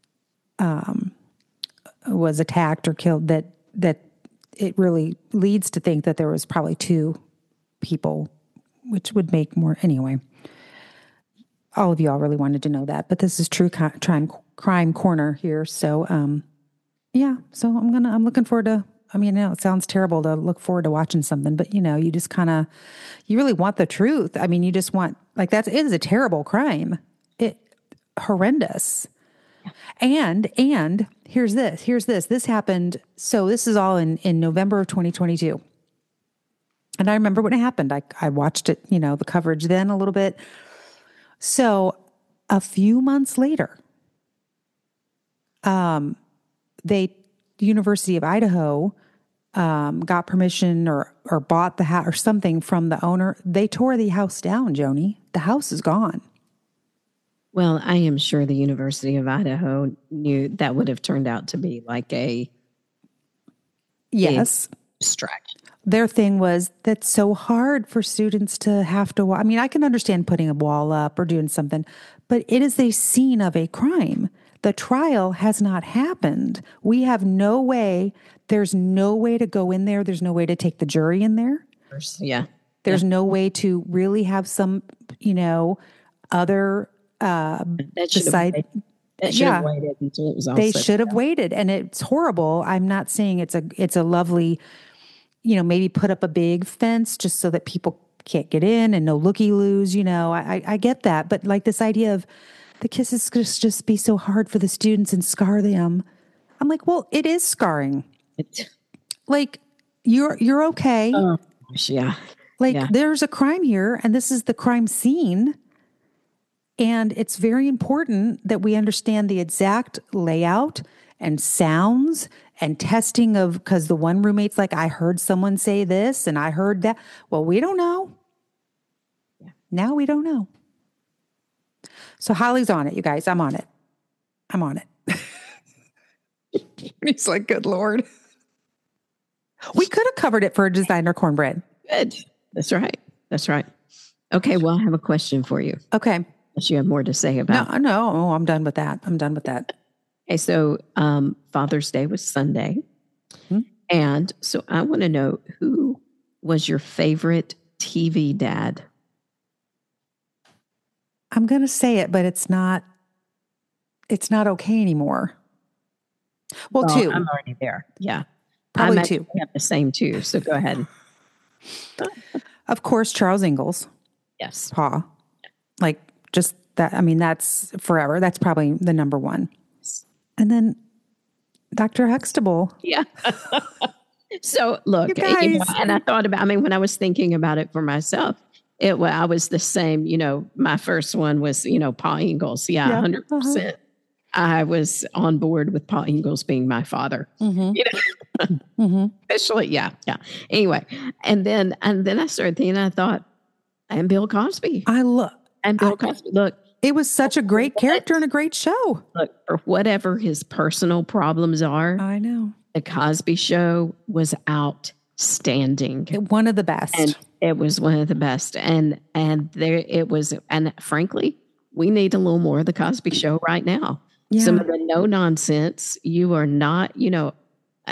attacked or killed, that it really leads to think that there was probably 2 people, which would make more anyway. All of y'all really wanted to know that, but this is true crime corner here. So, so I'm looking forward to, it sounds terrible to look forward to watching something, but you just you really want the truth. You just want, like, it is a terrible crime. Horrendous. And here's this happened. So this is all in November of 2022. And I remember when it happened. I watched it, the coverage then a little bit. So a few months later, the University of Idaho got permission or bought the house or something from the owner. They tore the house down, Joni. The house is gone. Well, I am sure the University of Idaho knew that would have turned out to be like a distraction. Their thing was that's so hard for students to have to. I can understand putting a wall up or doing something, but it is a scene of a crime. The trial has not happened. We have no way. There's no way to go in there. There's no way to take the jury in there. Yeah. There's no way to really have some, other. They should have waited until it was all they should have waited, and it's horrible. I'm not saying it's a lovely, maybe put up a big fence just so that people can't get in and no looky-loos. I get that, but like this idea of the kisses just be so hard for the students and scar them. I'm like, well, it is scarring. Like you're okay. Oh, yeah. There's a crime here, and this is the crime scene. And it's very important that we understand the exact layout and sounds and testing of, because the one roommate's like, I heard someone say this and I heard that. Well, we don't know. Yeah. Now we don't know. So Holly's on it, you guys. I'm on it. He's like, good Lord. We could have covered it for a designer cornbread. Good. That's right. Okay, well, I have a question for you. Okay. Unless you have more to say about. No, I'm done with that. Okay, so Father's Day was Sunday. Mm-hmm. And so I want to know, who was your favorite TV dad? I'm going to say it, but it's not okay anymore. Well, 2. I'm already there. Yeah. Probably 2. We have the same 2, so go ahead. Of course, Charles Ingalls. Yes. Pa. Like, just that, that's forever. That's probably the number 1. And then Dr. Huxtable. Yeah. So look, and I thought about, when I was thinking about it for myself, I was the same, my first one was, Pa Ingalls. Yeah. 100%. Uh-huh. I was on board with Pa Ingalls being my father. Mm-hmm. Mm-hmm. Especially, yeah. Anyway, and then I started thinking, I thought, and Bill Cosby. Cosby. Look, it was such a great character and a great show. Look, for whatever his personal problems are, I know the Cosby Show was outstanding. One of the best. And it was one of the best. And there it was. And frankly, we need a little more of the Cosby Show right now. Yeah. Some of the no nonsense. You are not,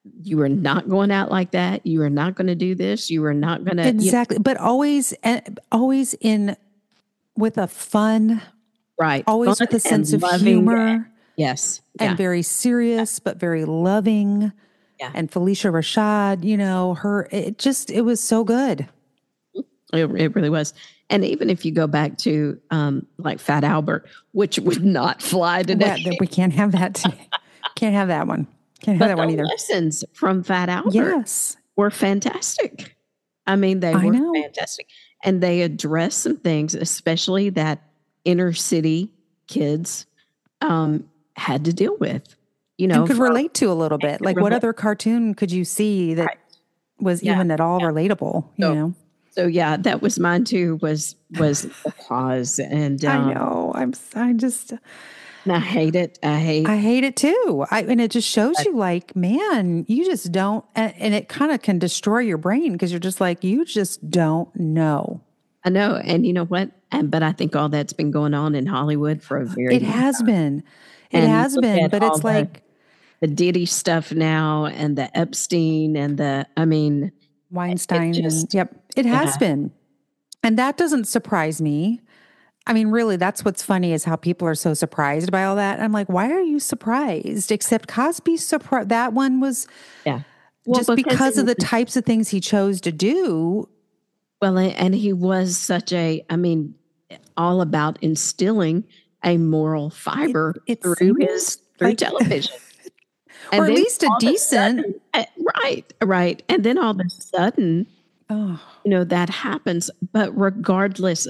you are not going out like that. You are not going to do this. You are not going to Exactly. But always in with a fun, right. always Fun with a sense and of loving. humor Yes. and Yeah. very serious, but very loving. Yeah. And Felicia Rashad, it was so good. It really was. And even if you go back to like Fat Albert, which would not fly today. We can't have that today. Can't have that one. Can't have that one either. Lessons from Fat Albert Yes. were fantastic. I mean, they were fantastic. And they addressed some things, especially that inner city kids had to deal with, and could relate to a little bit. Like what other cartoon could you see that was even at all relatable, you know? So yeah, that was mine too, was the cause. And I know. I hate it. I hate it too. And it just shows you like, man, you just don't, and it kind of can destroy your brain because you're just like, you just don't know. I know. And you know what? But I think all that's been going on in Hollywood for a very long time. It has been, but it's like the Diddy stuff now and the Epstein and Weinstein. It has been. And that doesn't surprise me. I mean, really, that's what's funny is how people are so surprised by all that. I'm like, why are you surprised? Except Cosby's surprise. That one was just because of the types of things he chose to do. Well, and he was all about instilling a moral fiber through television. Or at least a decent. Right. And then all of a sudden, that happens. But regardless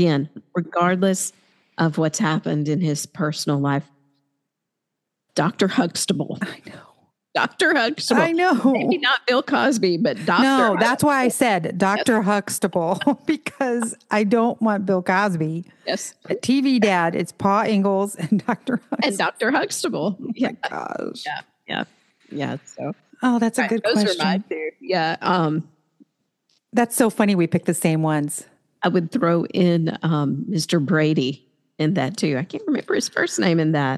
of what's happened in his personal life, Dr. Huxtable. I know. Dr. Huxtable. I know. Maybe not Bill Cosby, but Dr. No, Huxtable. That's why I said Dr. Huxtable, because I don't want Bill Cosby. Yes. A TV dad, it's Pa Ingalls and Dr. Huxtable. And Dr. Huxtable. Oh my gosh. Yeah. So. That's a good question. Those are mine too. Yeah. That's so funny. We picked the same ones. I would throw in Mr. Brady in that too. I can't remember his first name in that.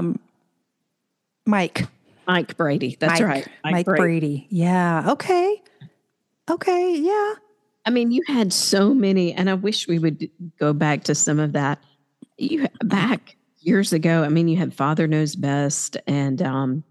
Mike Brady. That's right. Mike Brady. Yeah. Okay. Yeah. I mean, you had so many, and I wish we would go back to some of that. Back years ago, I mean, you had Father Knows Best and,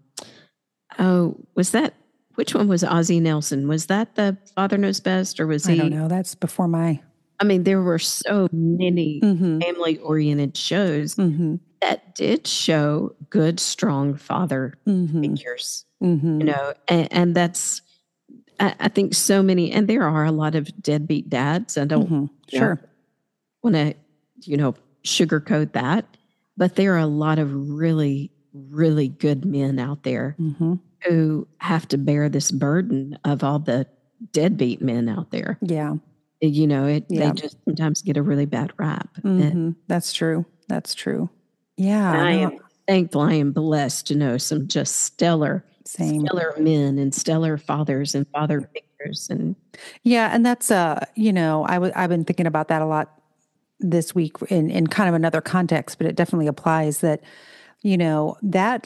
which one was Ozzie Nelson? Was that the Father Knows Best or was he? I don't know. That's before my. I mean, there were so many family-oriented shows that did show good, strong father figures, and that's, I think so many, and there are a lot of deadbeat dads. I don't want to, sugarcoat that, but there are a lot of really, really good men out there who have to bear this burden of all the deadbeat men out there. Yeah. They just sometimes get a really bad rap. That's true. Yeah. I am thankful. I am blessed to know some just stellar men and stellar fathers and father figures. And and that's, I've been thinking about that a lot this week in kind of another context, but it definitely applies that, that,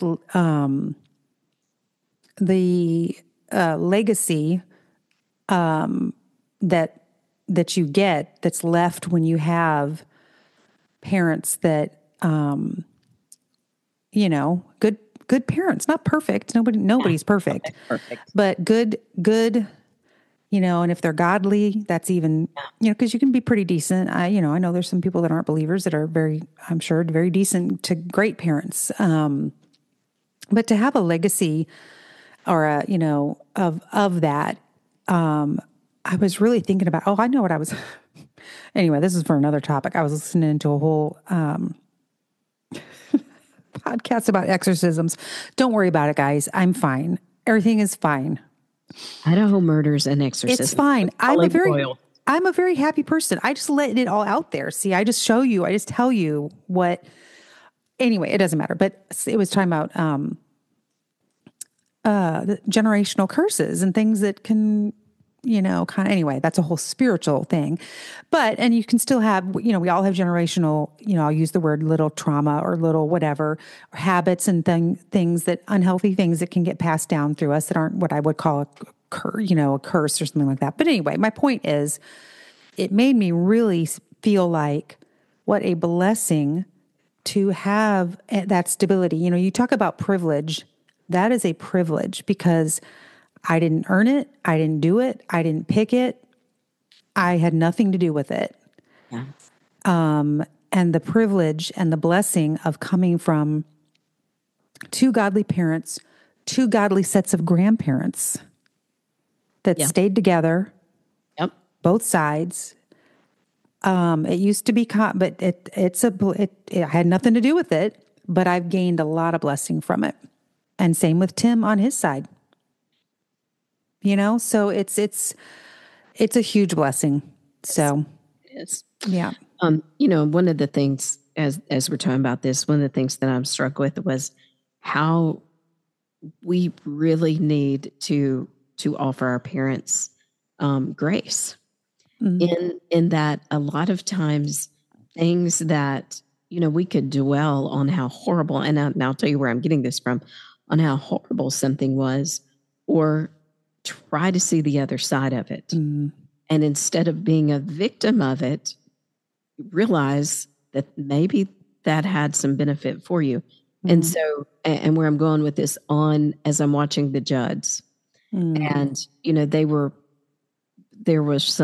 the legacy that you get that's left when you have parents that good parents, not perfect. Nobody's perfect. But good, and if they're godly, that's even, because you can be pretty decent. I know there's some people that aren't believers that are I'm sure very decent to great parents. But to have a legacy or of that, I was really thinking about, I know what I was, anyway, this is for another topic. I was listening to a whole, podcast about exorcisms. Don't worry about it, guys. I'm fine. Everything is fine. Idaho murders and exorcisms. It's fine. I'm a very happy person. I just let it all out there. See, I just tell you what, anyway, it doesn't matter. But it was talking about, the generational curses and things that can kind of, anyway, that's a whole spiritual thing. But, and you can still have, we all have generational, I'll use the word little trauma or little whatever, or habits and things that unhealthy things that can get passed down through us that aren't what I would call a curse or something like that. But anyway, my point is, it made me really feel like what a blessing to have that stability. You talk about privilege. That is a privilege because I didn't earn it. I didn't do it. I didn't pick it. I had nothing to do with it. Yeah. And the privilege and the blessing of coming from two godly parents, two godly sets of grandparents that stayed together. Yep. Both sides. It used to be, but it had nothing to do with it, but I've gained a lot of blessing from it. And same with Tim on his side. So it's a huge blessing. So it is. Yeah. One of the things as we're talking about this, one of the things that I'm struck with was how we really need to offer our parents grace. Mm-hmm. In that a lot of times things that, we could dwell on how horrible, and I'll tell you where I'm getting this from, on how horrible something was, or try to see the other side of it. Mm-hmm. And instead of being a victim of it, realize that maybe that had some benefit for you. Mm-hmm. And so, and where I'm going with this as I'm watching the Judds, and, there was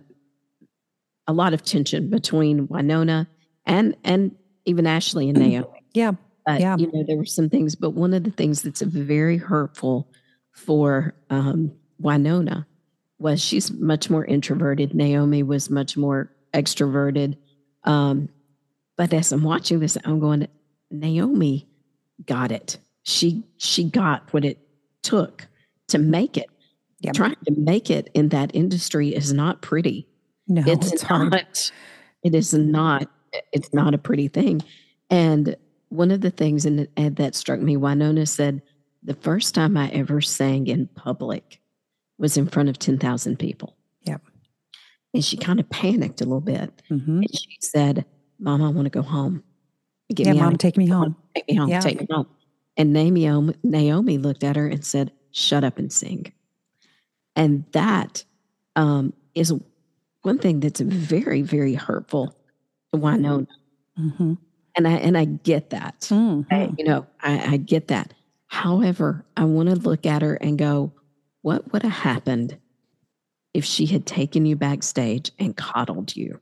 a lot of tension between Winona and even Ashley and Naomi. Yeah. There were some things, but one of the things that's very hurtful for Winona was she's much more introverted. Naomi was much more extroverted. But as I'm watching this, I'm going, Naomi got it. She got what it took to make it. Yep. Trying to make it in that industry is not pretty. No, it's hard. It is not. It's not a pretty thing. And one of the things that struck me, Winona said, the first time I ever sang in public was in front of 10,000 people. Yep. And she kind of panicked a little bit. Mm-hmm. And she said, Mom, I want to go home. Mom, take me home. Take me home. Yeah. Take me home. And Naomi looked at her and said, shut up and sing. And that is one thing that's very, very hurtful to Winona. Mm-hmm. And I get that. Mm-hmm. I get that. However, I want to look at her and go, what would have happened if she had taken you backstage and coddled you?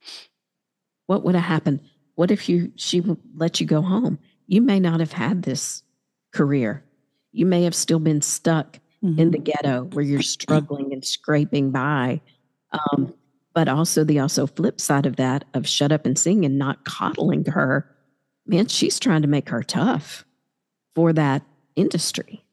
What would have happened? What if she let you go home? You may not have had this career. You may have still been stuck in the ghetto where you're struggling and scraping by. But also the flip side of that, of shut up and sing and not coddling her, man, she's trying to make her tough for that industry.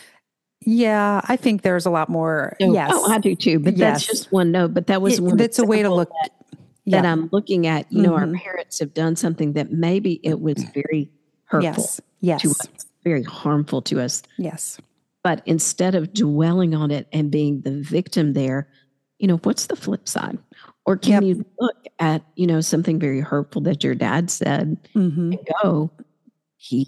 Yeah, I think there's a lot more. Yes. Oh, I do too. But that's just one note. But that was one. That's a way to look that I'm looking at. Our parents have done something that maybe it was very hurtful to us, very harmful to us. Yes. But instead of dwelling on it and being the victim there, what's the flip side? Or can you look at, something very hurtful that your dad said and go, he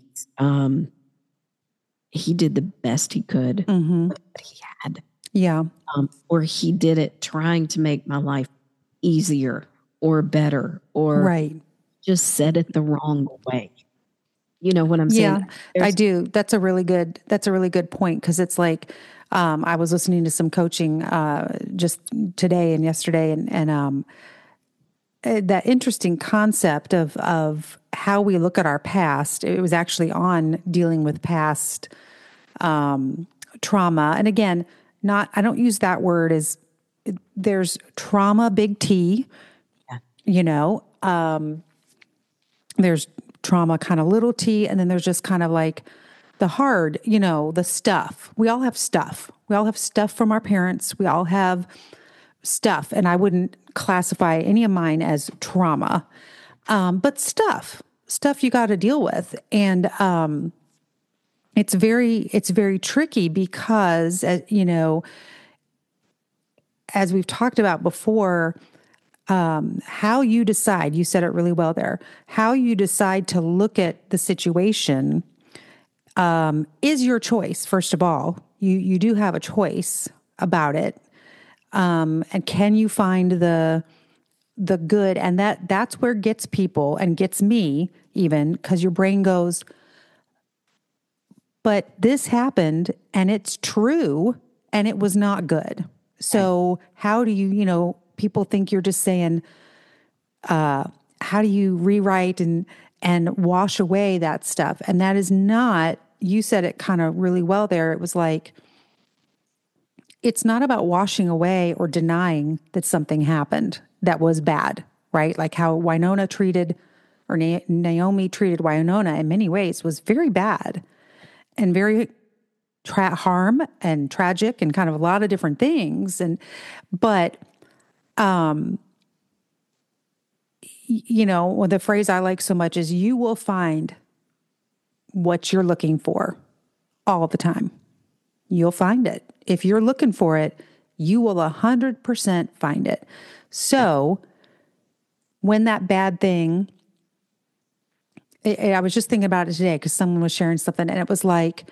did the best he could with what he had. Yeah. Or he did it trying to make my life easier or better, or just said it the wrong way. You know what I'm saying? Yeah, I do. That's a really good point. Because it's like, I was listening to some coaching just today and yesterday, and that interesting concept of how we look at our past. It was actually on dealing with past trauma. And again, I don't use that word as there's trauma, big T. Yeah. There's trauma, kind of little t, and then there's just kind of like the hard, the stuff. We all have stuff. We all have stuff from our parents. We all have stuff, and I wouldn't classify any of mine as trauma, but stuff you got to deal with, and it's very tricky because as we've talked about before, how you decide, you said it really well there, how you decide to look at the situation is your choice. First of all, you do have a choice about it. And can you find the good? And that's where it gets people and gets me even, because your brain goes, but this happened and it's true and it was not good. So how do you, people think you're just saying, how do you rewrite and wash away that stuff? And that is not, you said it kind of really well there. It was like, it's not about washing away or denying that something happened that was bad, right? Like how Winona treated, or Naomi treated Winona in many ways was very bad and very harm and tragic and kind of a lot of different things. But the phrase I like so much is you will find what you're looking for all the time. You'll find it. If you're looking for it, you will 100% find it. So when that bad thing, I was just thinking about it today because someone was sharing something and it was like,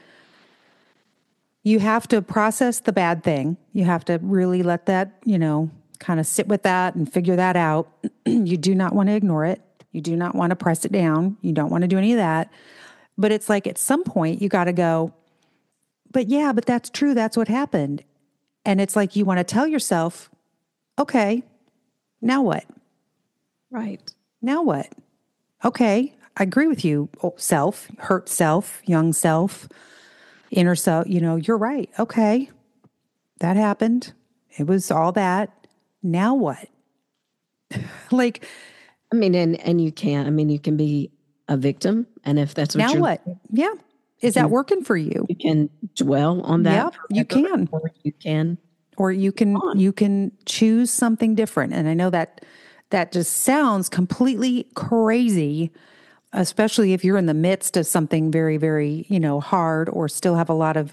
you have to process the bad thing. You have to really let that, kind of sit with that and figure that out. You do not want to ignore it. You do not want to press it down. You don't want to do any of that. But it's like at some point you got to go, but that's true. That's what happened. And it's like you want to tell yourself, okay, now what? Right. Now what? Okay, I agree with you. Self, hurt self, young self, inner self, you're right. Okay, that happened. It was all that. Now what? Like, and you can be a victim. And if that's what now you're what? Yeah. Is that working for you? You can dwell on that. Yeah, you can. Or you can choose something different. And I know that just sounds completely crazy, especially if you're in the midst of something very, very, hard or still have a lot of,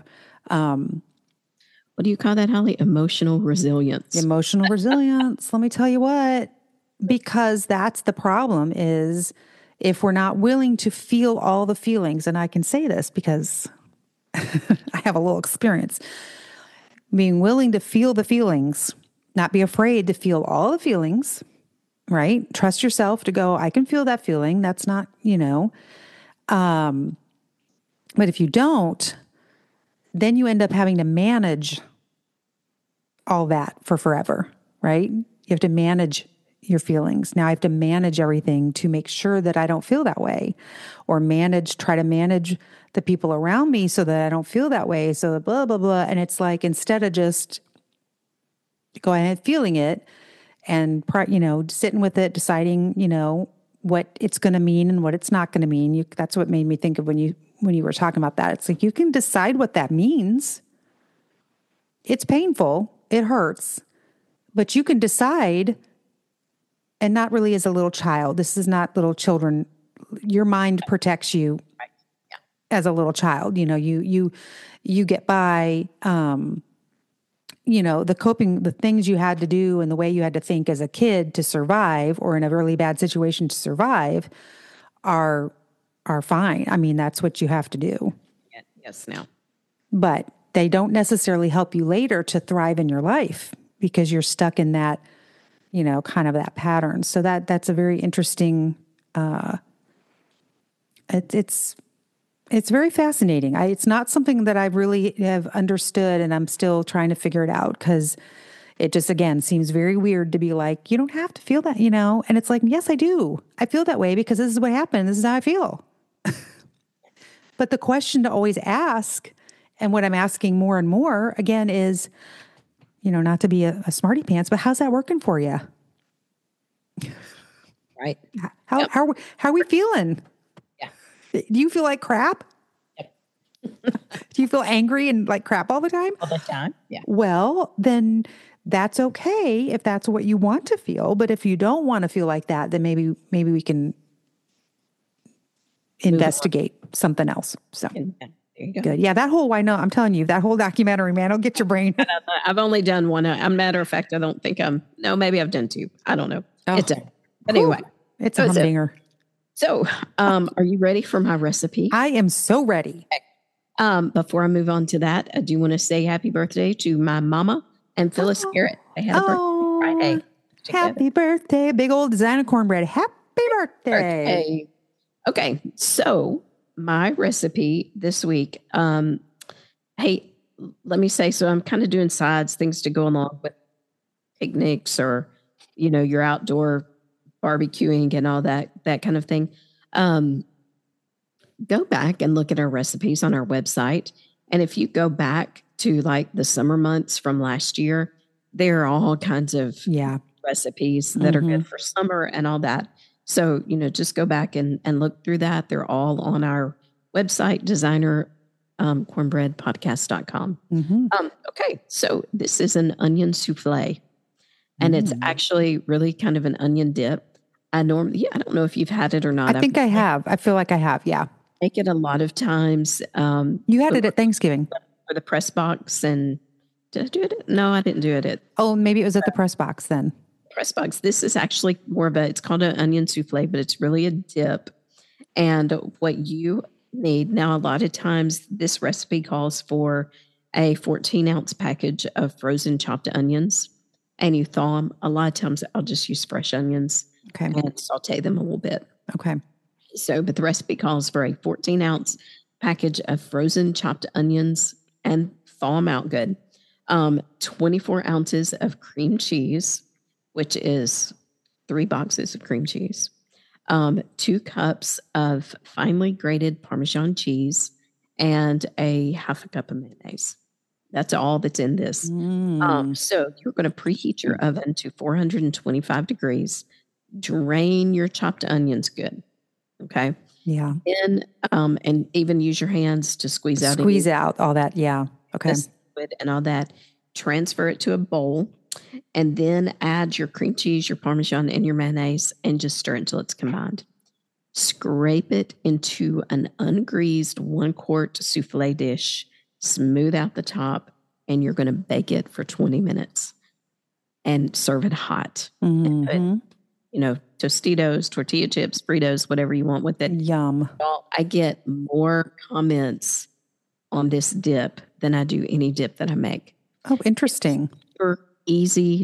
what do you call that, Holly? Emotional resilience. Emotional resilience. Let me tell you what, because that's the problem is if we're not willing to feel all the feelings, and I can say this because I have a little experience, being willing to feel the feelings, not be afraid to feel all the feelings, right? Trust yourself to go, I can feel that feeling. That's not, but if you don't, then you end up having to manage all that for forever, right? You have to manage your feelings. Now I have to manage everything to make sure that I don't feel that way, or try to manage the people around me so that I don't feel that way. So blah, blah, blah. And it's like, instead of just going ahead feeling it and, sitting with it, deciding, what it's going to mean and what it's not going to mean. That's what made me think of when you were talking about that. It's like, you can decide what that means. It's painful. It hurts, but you can decide. And not really as a little child. This is not little children. Your mind protects you as a little child. You get by, the things you had to do and the way you had to think as a kid to survive, or in a really bad situation to survive, are fine. That's what you have to do. Yes, now. But they don't necessarily help you later to thrive in your life because you're stuck in that, kind of that pattern. So that's a very interesting, it's very fascinating. It's not something that I really have understood, and I'm still trying to figure it out because it just, again, seems very weird to be like, you don't have to feel that, and it's like, yes, I do. I feel that way because this is what happened. This is how I feel. But the question to always ask, and what I'm asking more and more again is, not to be a smarty pants, but how's that working for you? Right. How are we feeling? Yeah. Do you feel like crap? Yep. Do you feel angry and like crap all the time? All the time. Yeah. Well, then that's okay if that's what you want to feel. But if you don't want to feel like that, then maybe we can investigate something else. So There you go. Good. Yeah, that whole I'm telling you, that whole documentary, man, it'll get your brain. I've only done one. As a matter of fact, I don't think maybe I've done two. I don't know. Oh. It's a, but anyway. It's a humdinger. So, are you ready for my recipe? I am so ready. Before I move on to that, I do want to say happy birthday to my mama and Phyllis Garrett. They had a birthday Friday. Happy birthday, big old designer cornbread. Happy birthday. Okay, so my recipe this week. Hey, let me say, so I'm kind of doing things to go along with picnics or, your outdoor barbecuing and all that kind of thing. Go back and look at our recipes on our website. And if you go back to like the summer months from last year, there are all kinds of recipes that are good for summer and all that. So, just go back and look through that. They're all on our website, designercornbreadpodcast.com. Okay. So this is an onion souffle, and it's actually really kind of an onion dip. I don't know if you've had it or not. I think I have. I feel like I have. Yeah. Make it a lot of times. You had it at Thanksgiving. For the press box. And did I do it? No, I didn't do it. Maybe it was at the press box then. Press box. This is actually more of it's called an onion souffle, but it's really a dip. And what you need now, a lot of times this recipe calls for a 14-ounce package of frozen chopped onions, and you thaw them. A lot of times I'll just use fresh onions and saute them a little bit. Okay. So, but the recipe calls for a 14-ounce package of frozen chopped onions and thaw them out good. 24 ounces of cream cheese, which is 3 boxes of cream cheese. 2 cups of finely grated Parmesan cheese, and a half a cup of mayonnaise. That's all that's in this. So you're going to preheat your oven to 425 degrees. Drain your chopped onions good. Okay. Yeah. Then, and even use your hands to squeeze out all that. Yeah. Okay. And all that. Transfer it to a bowl, and then add your cream cheese, your Parmesan, and your mayonnaise, and just stir it until it's combined. Scrape it into an ungreased 1-quart souffle dish. Smooth out the top, and you're going to bake it for 20 minutes and serve it hot. And put, Tostitos, tortilla chips, Fritos, whatever you want with it. Yum. Well, I get more comments on this dip than I do any dip that I make. Oh, interesting. It's super easy,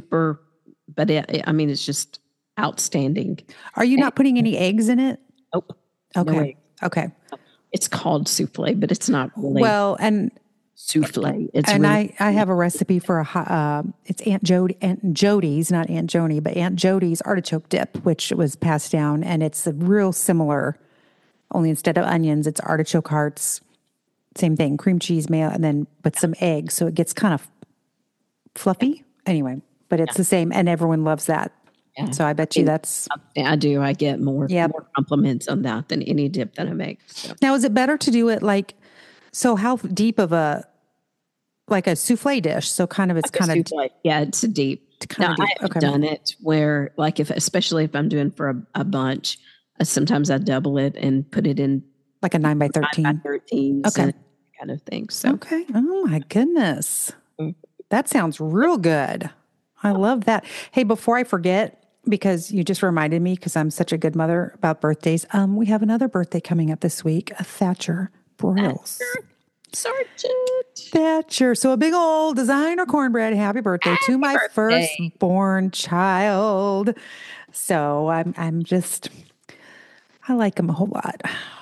but it's just outstanding. Are you not putting any eggs in it? Nope. Okay. No eggs. Okay. It's called souffle, but it's not really. Well, and souffle. It's I have a recipe for it's Aunt Jody's, not Aunt Joni, but Aunt Jody's artichoke dip, which was passed down, and it's a real similar. Only instead of onions, it's artichoke hearts. Same thing, cream cheese, mayo, and then with some eggs, so it gets kind of fluffy. Anyway, but it's the same, and everyone loves that. Yeah. So I bet you that's. I do. I get more compliments on that than any dip that I make. So. Now, is it better to do it so how deep of a souffle dish? So kind of, it's kind of. Yeah, it's deep. I've done it where especially if I'm doing for a bunch, sometimes I double it and put it in. Like a 9 by 13. 9 by 13. Okay. Kind of thing. So. Okay. Oh my goodness. That sounds real good. I love that. Hey, before I forget, because you just reminded me, because I'm such a good mother about birthdays. We have another birthday coming up this week, a Thatcher Broyles. Thatcher. So a big old designer cornbread. Happy birthday to my firstborn child. So I like him a whole lot.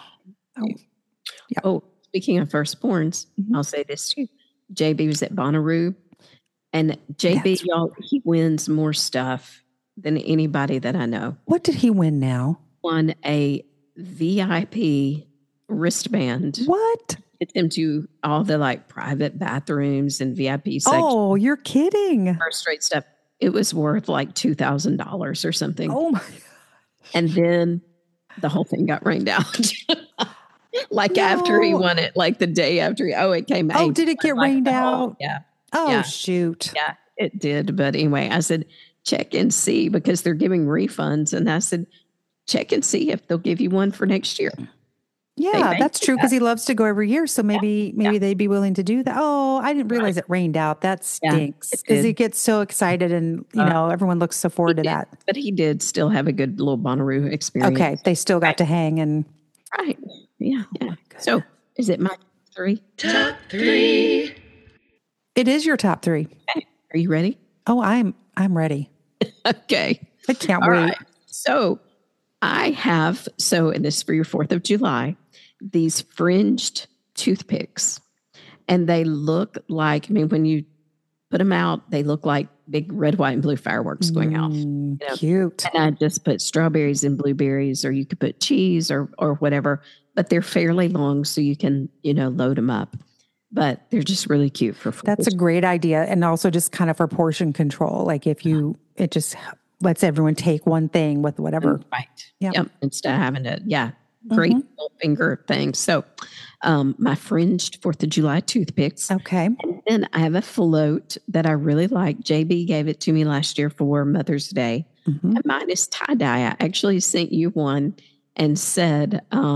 Speaking of firstborns, I'll say this too. JB was at Bonnaroo, and JB, he wins more stuff than anybody that I know. What did he win now? Won a VIP wristband. What? Get them to all the private bathrooms and VIP sections. Oh, you're kidding. First rate stuff. It was worth $2,000 or something. Oh my God. And then the whole thing got rained out. After he won it, the day after it came out. Oh, did it get rained out? Yeah. Oh, yeah. Shoot. Yeah, it did. But anyway, I said, check and see, because they're giving refunds. And I said, check and see if they'll give you one for next year. Yeah, that's true because he loves to go every year. So maybe they'd be willing to do that. Oh, I didn't realize it rained out. That stinks because he gets so excited and, everyone looks so forward to that. But he did still have a good little Bonnaroo experience. Okay. They still got to hang and. Right. Yeah. So is it my three? Top three. It is your top three. Okay. Are you ready? Oh, I'm ready. Okay. I can't All wait. right. So I have, and this is for your 4th of July, these fringed toothpicks. And they look like, when you put them out, they look like big red, white, and blue fireworks going off. Cute. And I just put strawberries and blueberries, or you could put cheese or whatever, but they're fairly long so you can, load them up. But they're just really cute for food. That's a great idea. And also just kind of for portion control. Like if it just lets everyone take one thing with whatever. Right. Yep. Instead of having to, great little finger thing. So my fringed 4th of July toothpicks. Okay. And then I have a float that I really like. JB gave it to me last year for Mother's Day. And mine is tie-dye. I actually sent you one and said,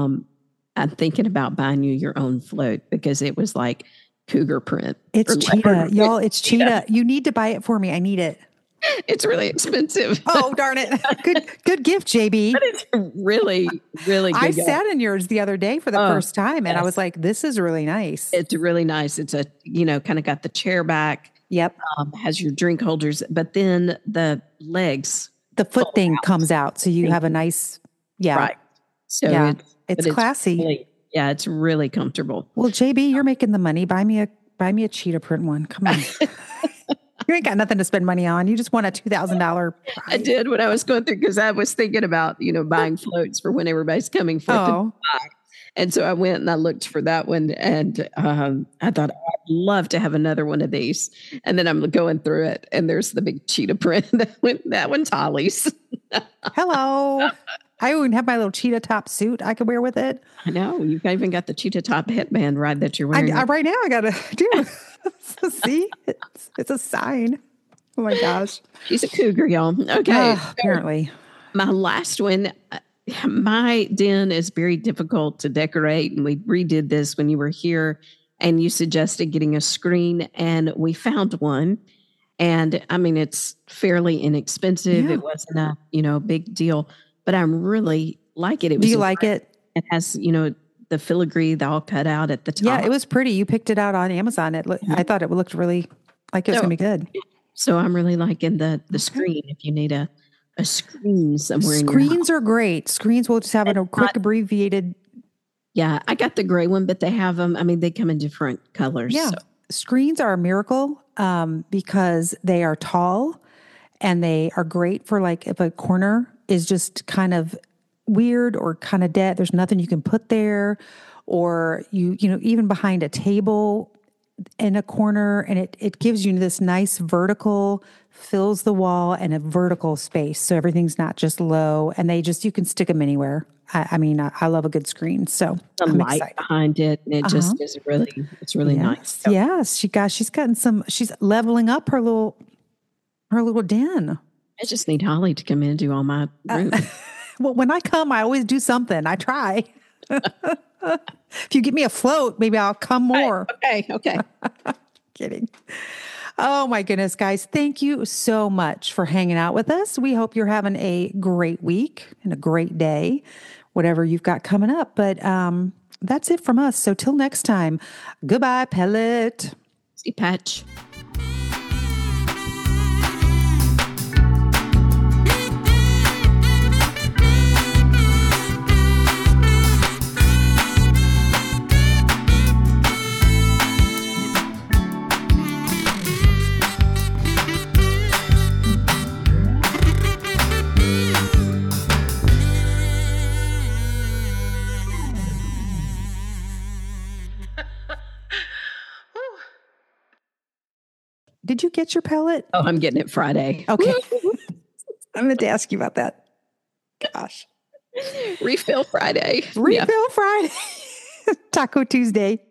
I'm thinking about buying you your own float because it was like cougar print. It's cheetah. Y'all, it's cheetah. You need to buy it for me. I need it. It's really expensive. Oh, darn it. Good gift, JB. But it's really, really good. I sat in yours the other day for the first time and I was like, this is really nice. It's really nice. It's a, kind of got the chair back. Yep. Has your drink holders, but then the legs. The foot thing comes out. So you have a nice, Right. So it's classy. Really, it's really comfortable. Well, JB, you're making the money. Buy me a cheetah print one. Come on. You ain't got nothing to spend money on. You just want a $2,000 prize. I did when I was going through, because I was thinking about, buying floats for when everybody's coming forth. And so I went and I looked for that one. And I thought, I'd love to have another one of these. And then I'm going through it and there's the big cheetah print. That one's Holly's. Hello. I even have my little cheetah top suit I could wear with it. I know. You've even got the cheetah top headband that you're wearing. Right now I got to do it. See? It's a sign. Oh my gosh. She's a cougar, y'all. Okay. Apparently. My last one, my den is very difficult to decorate. And we redid this when you were here and you suggested getting a screen and we found one. And it's fairly inexpensive. Yeah. It wasn't a, big deal, but I'm really like it. Do you like it? It has, the filigree all cut out at the top. Yeah, it was pretty. You picked it out on Amazon. I thought it looked really like it was going to be good. So I'm really liking the screen. If you need a screen somewhere. Screens are great. Screens will just have a quick abbreviated. Yeah, I got the gray one, but they have them. They come in different colors. Yeah. So. Screens are a miracle because they are tall and they are great for like if a corner is just kind of weird or kind of dead, there's nothing you can put there, or even behind a table in a corner, and it gives you this nice vertical, fills the wall and a vertical space. So everything's not just low, and you can stick them anywhere. I love a good screen. So the I'm light excited. behind it. And it just is it's really nice. So. Yes. She's leveling up her little den. I just need Holly to come in and do all my room. Well, when I come, I always do something. I try. If you give me a float, maybe I'll come more. Okay. Kidding. Oh my goodness, guys. Thank you so much for hanging out with us. We hope you're having a great week and a great day, whatever you've got coming up. But that's it from us. So till next time, goodbye, Pellet. See Patch. Did you get your pellet? Oh, I'm getting it Friday. Okay. I meant to ask you about that. Gosh. Refill Friday. Refill Friday. Taco Tuesday.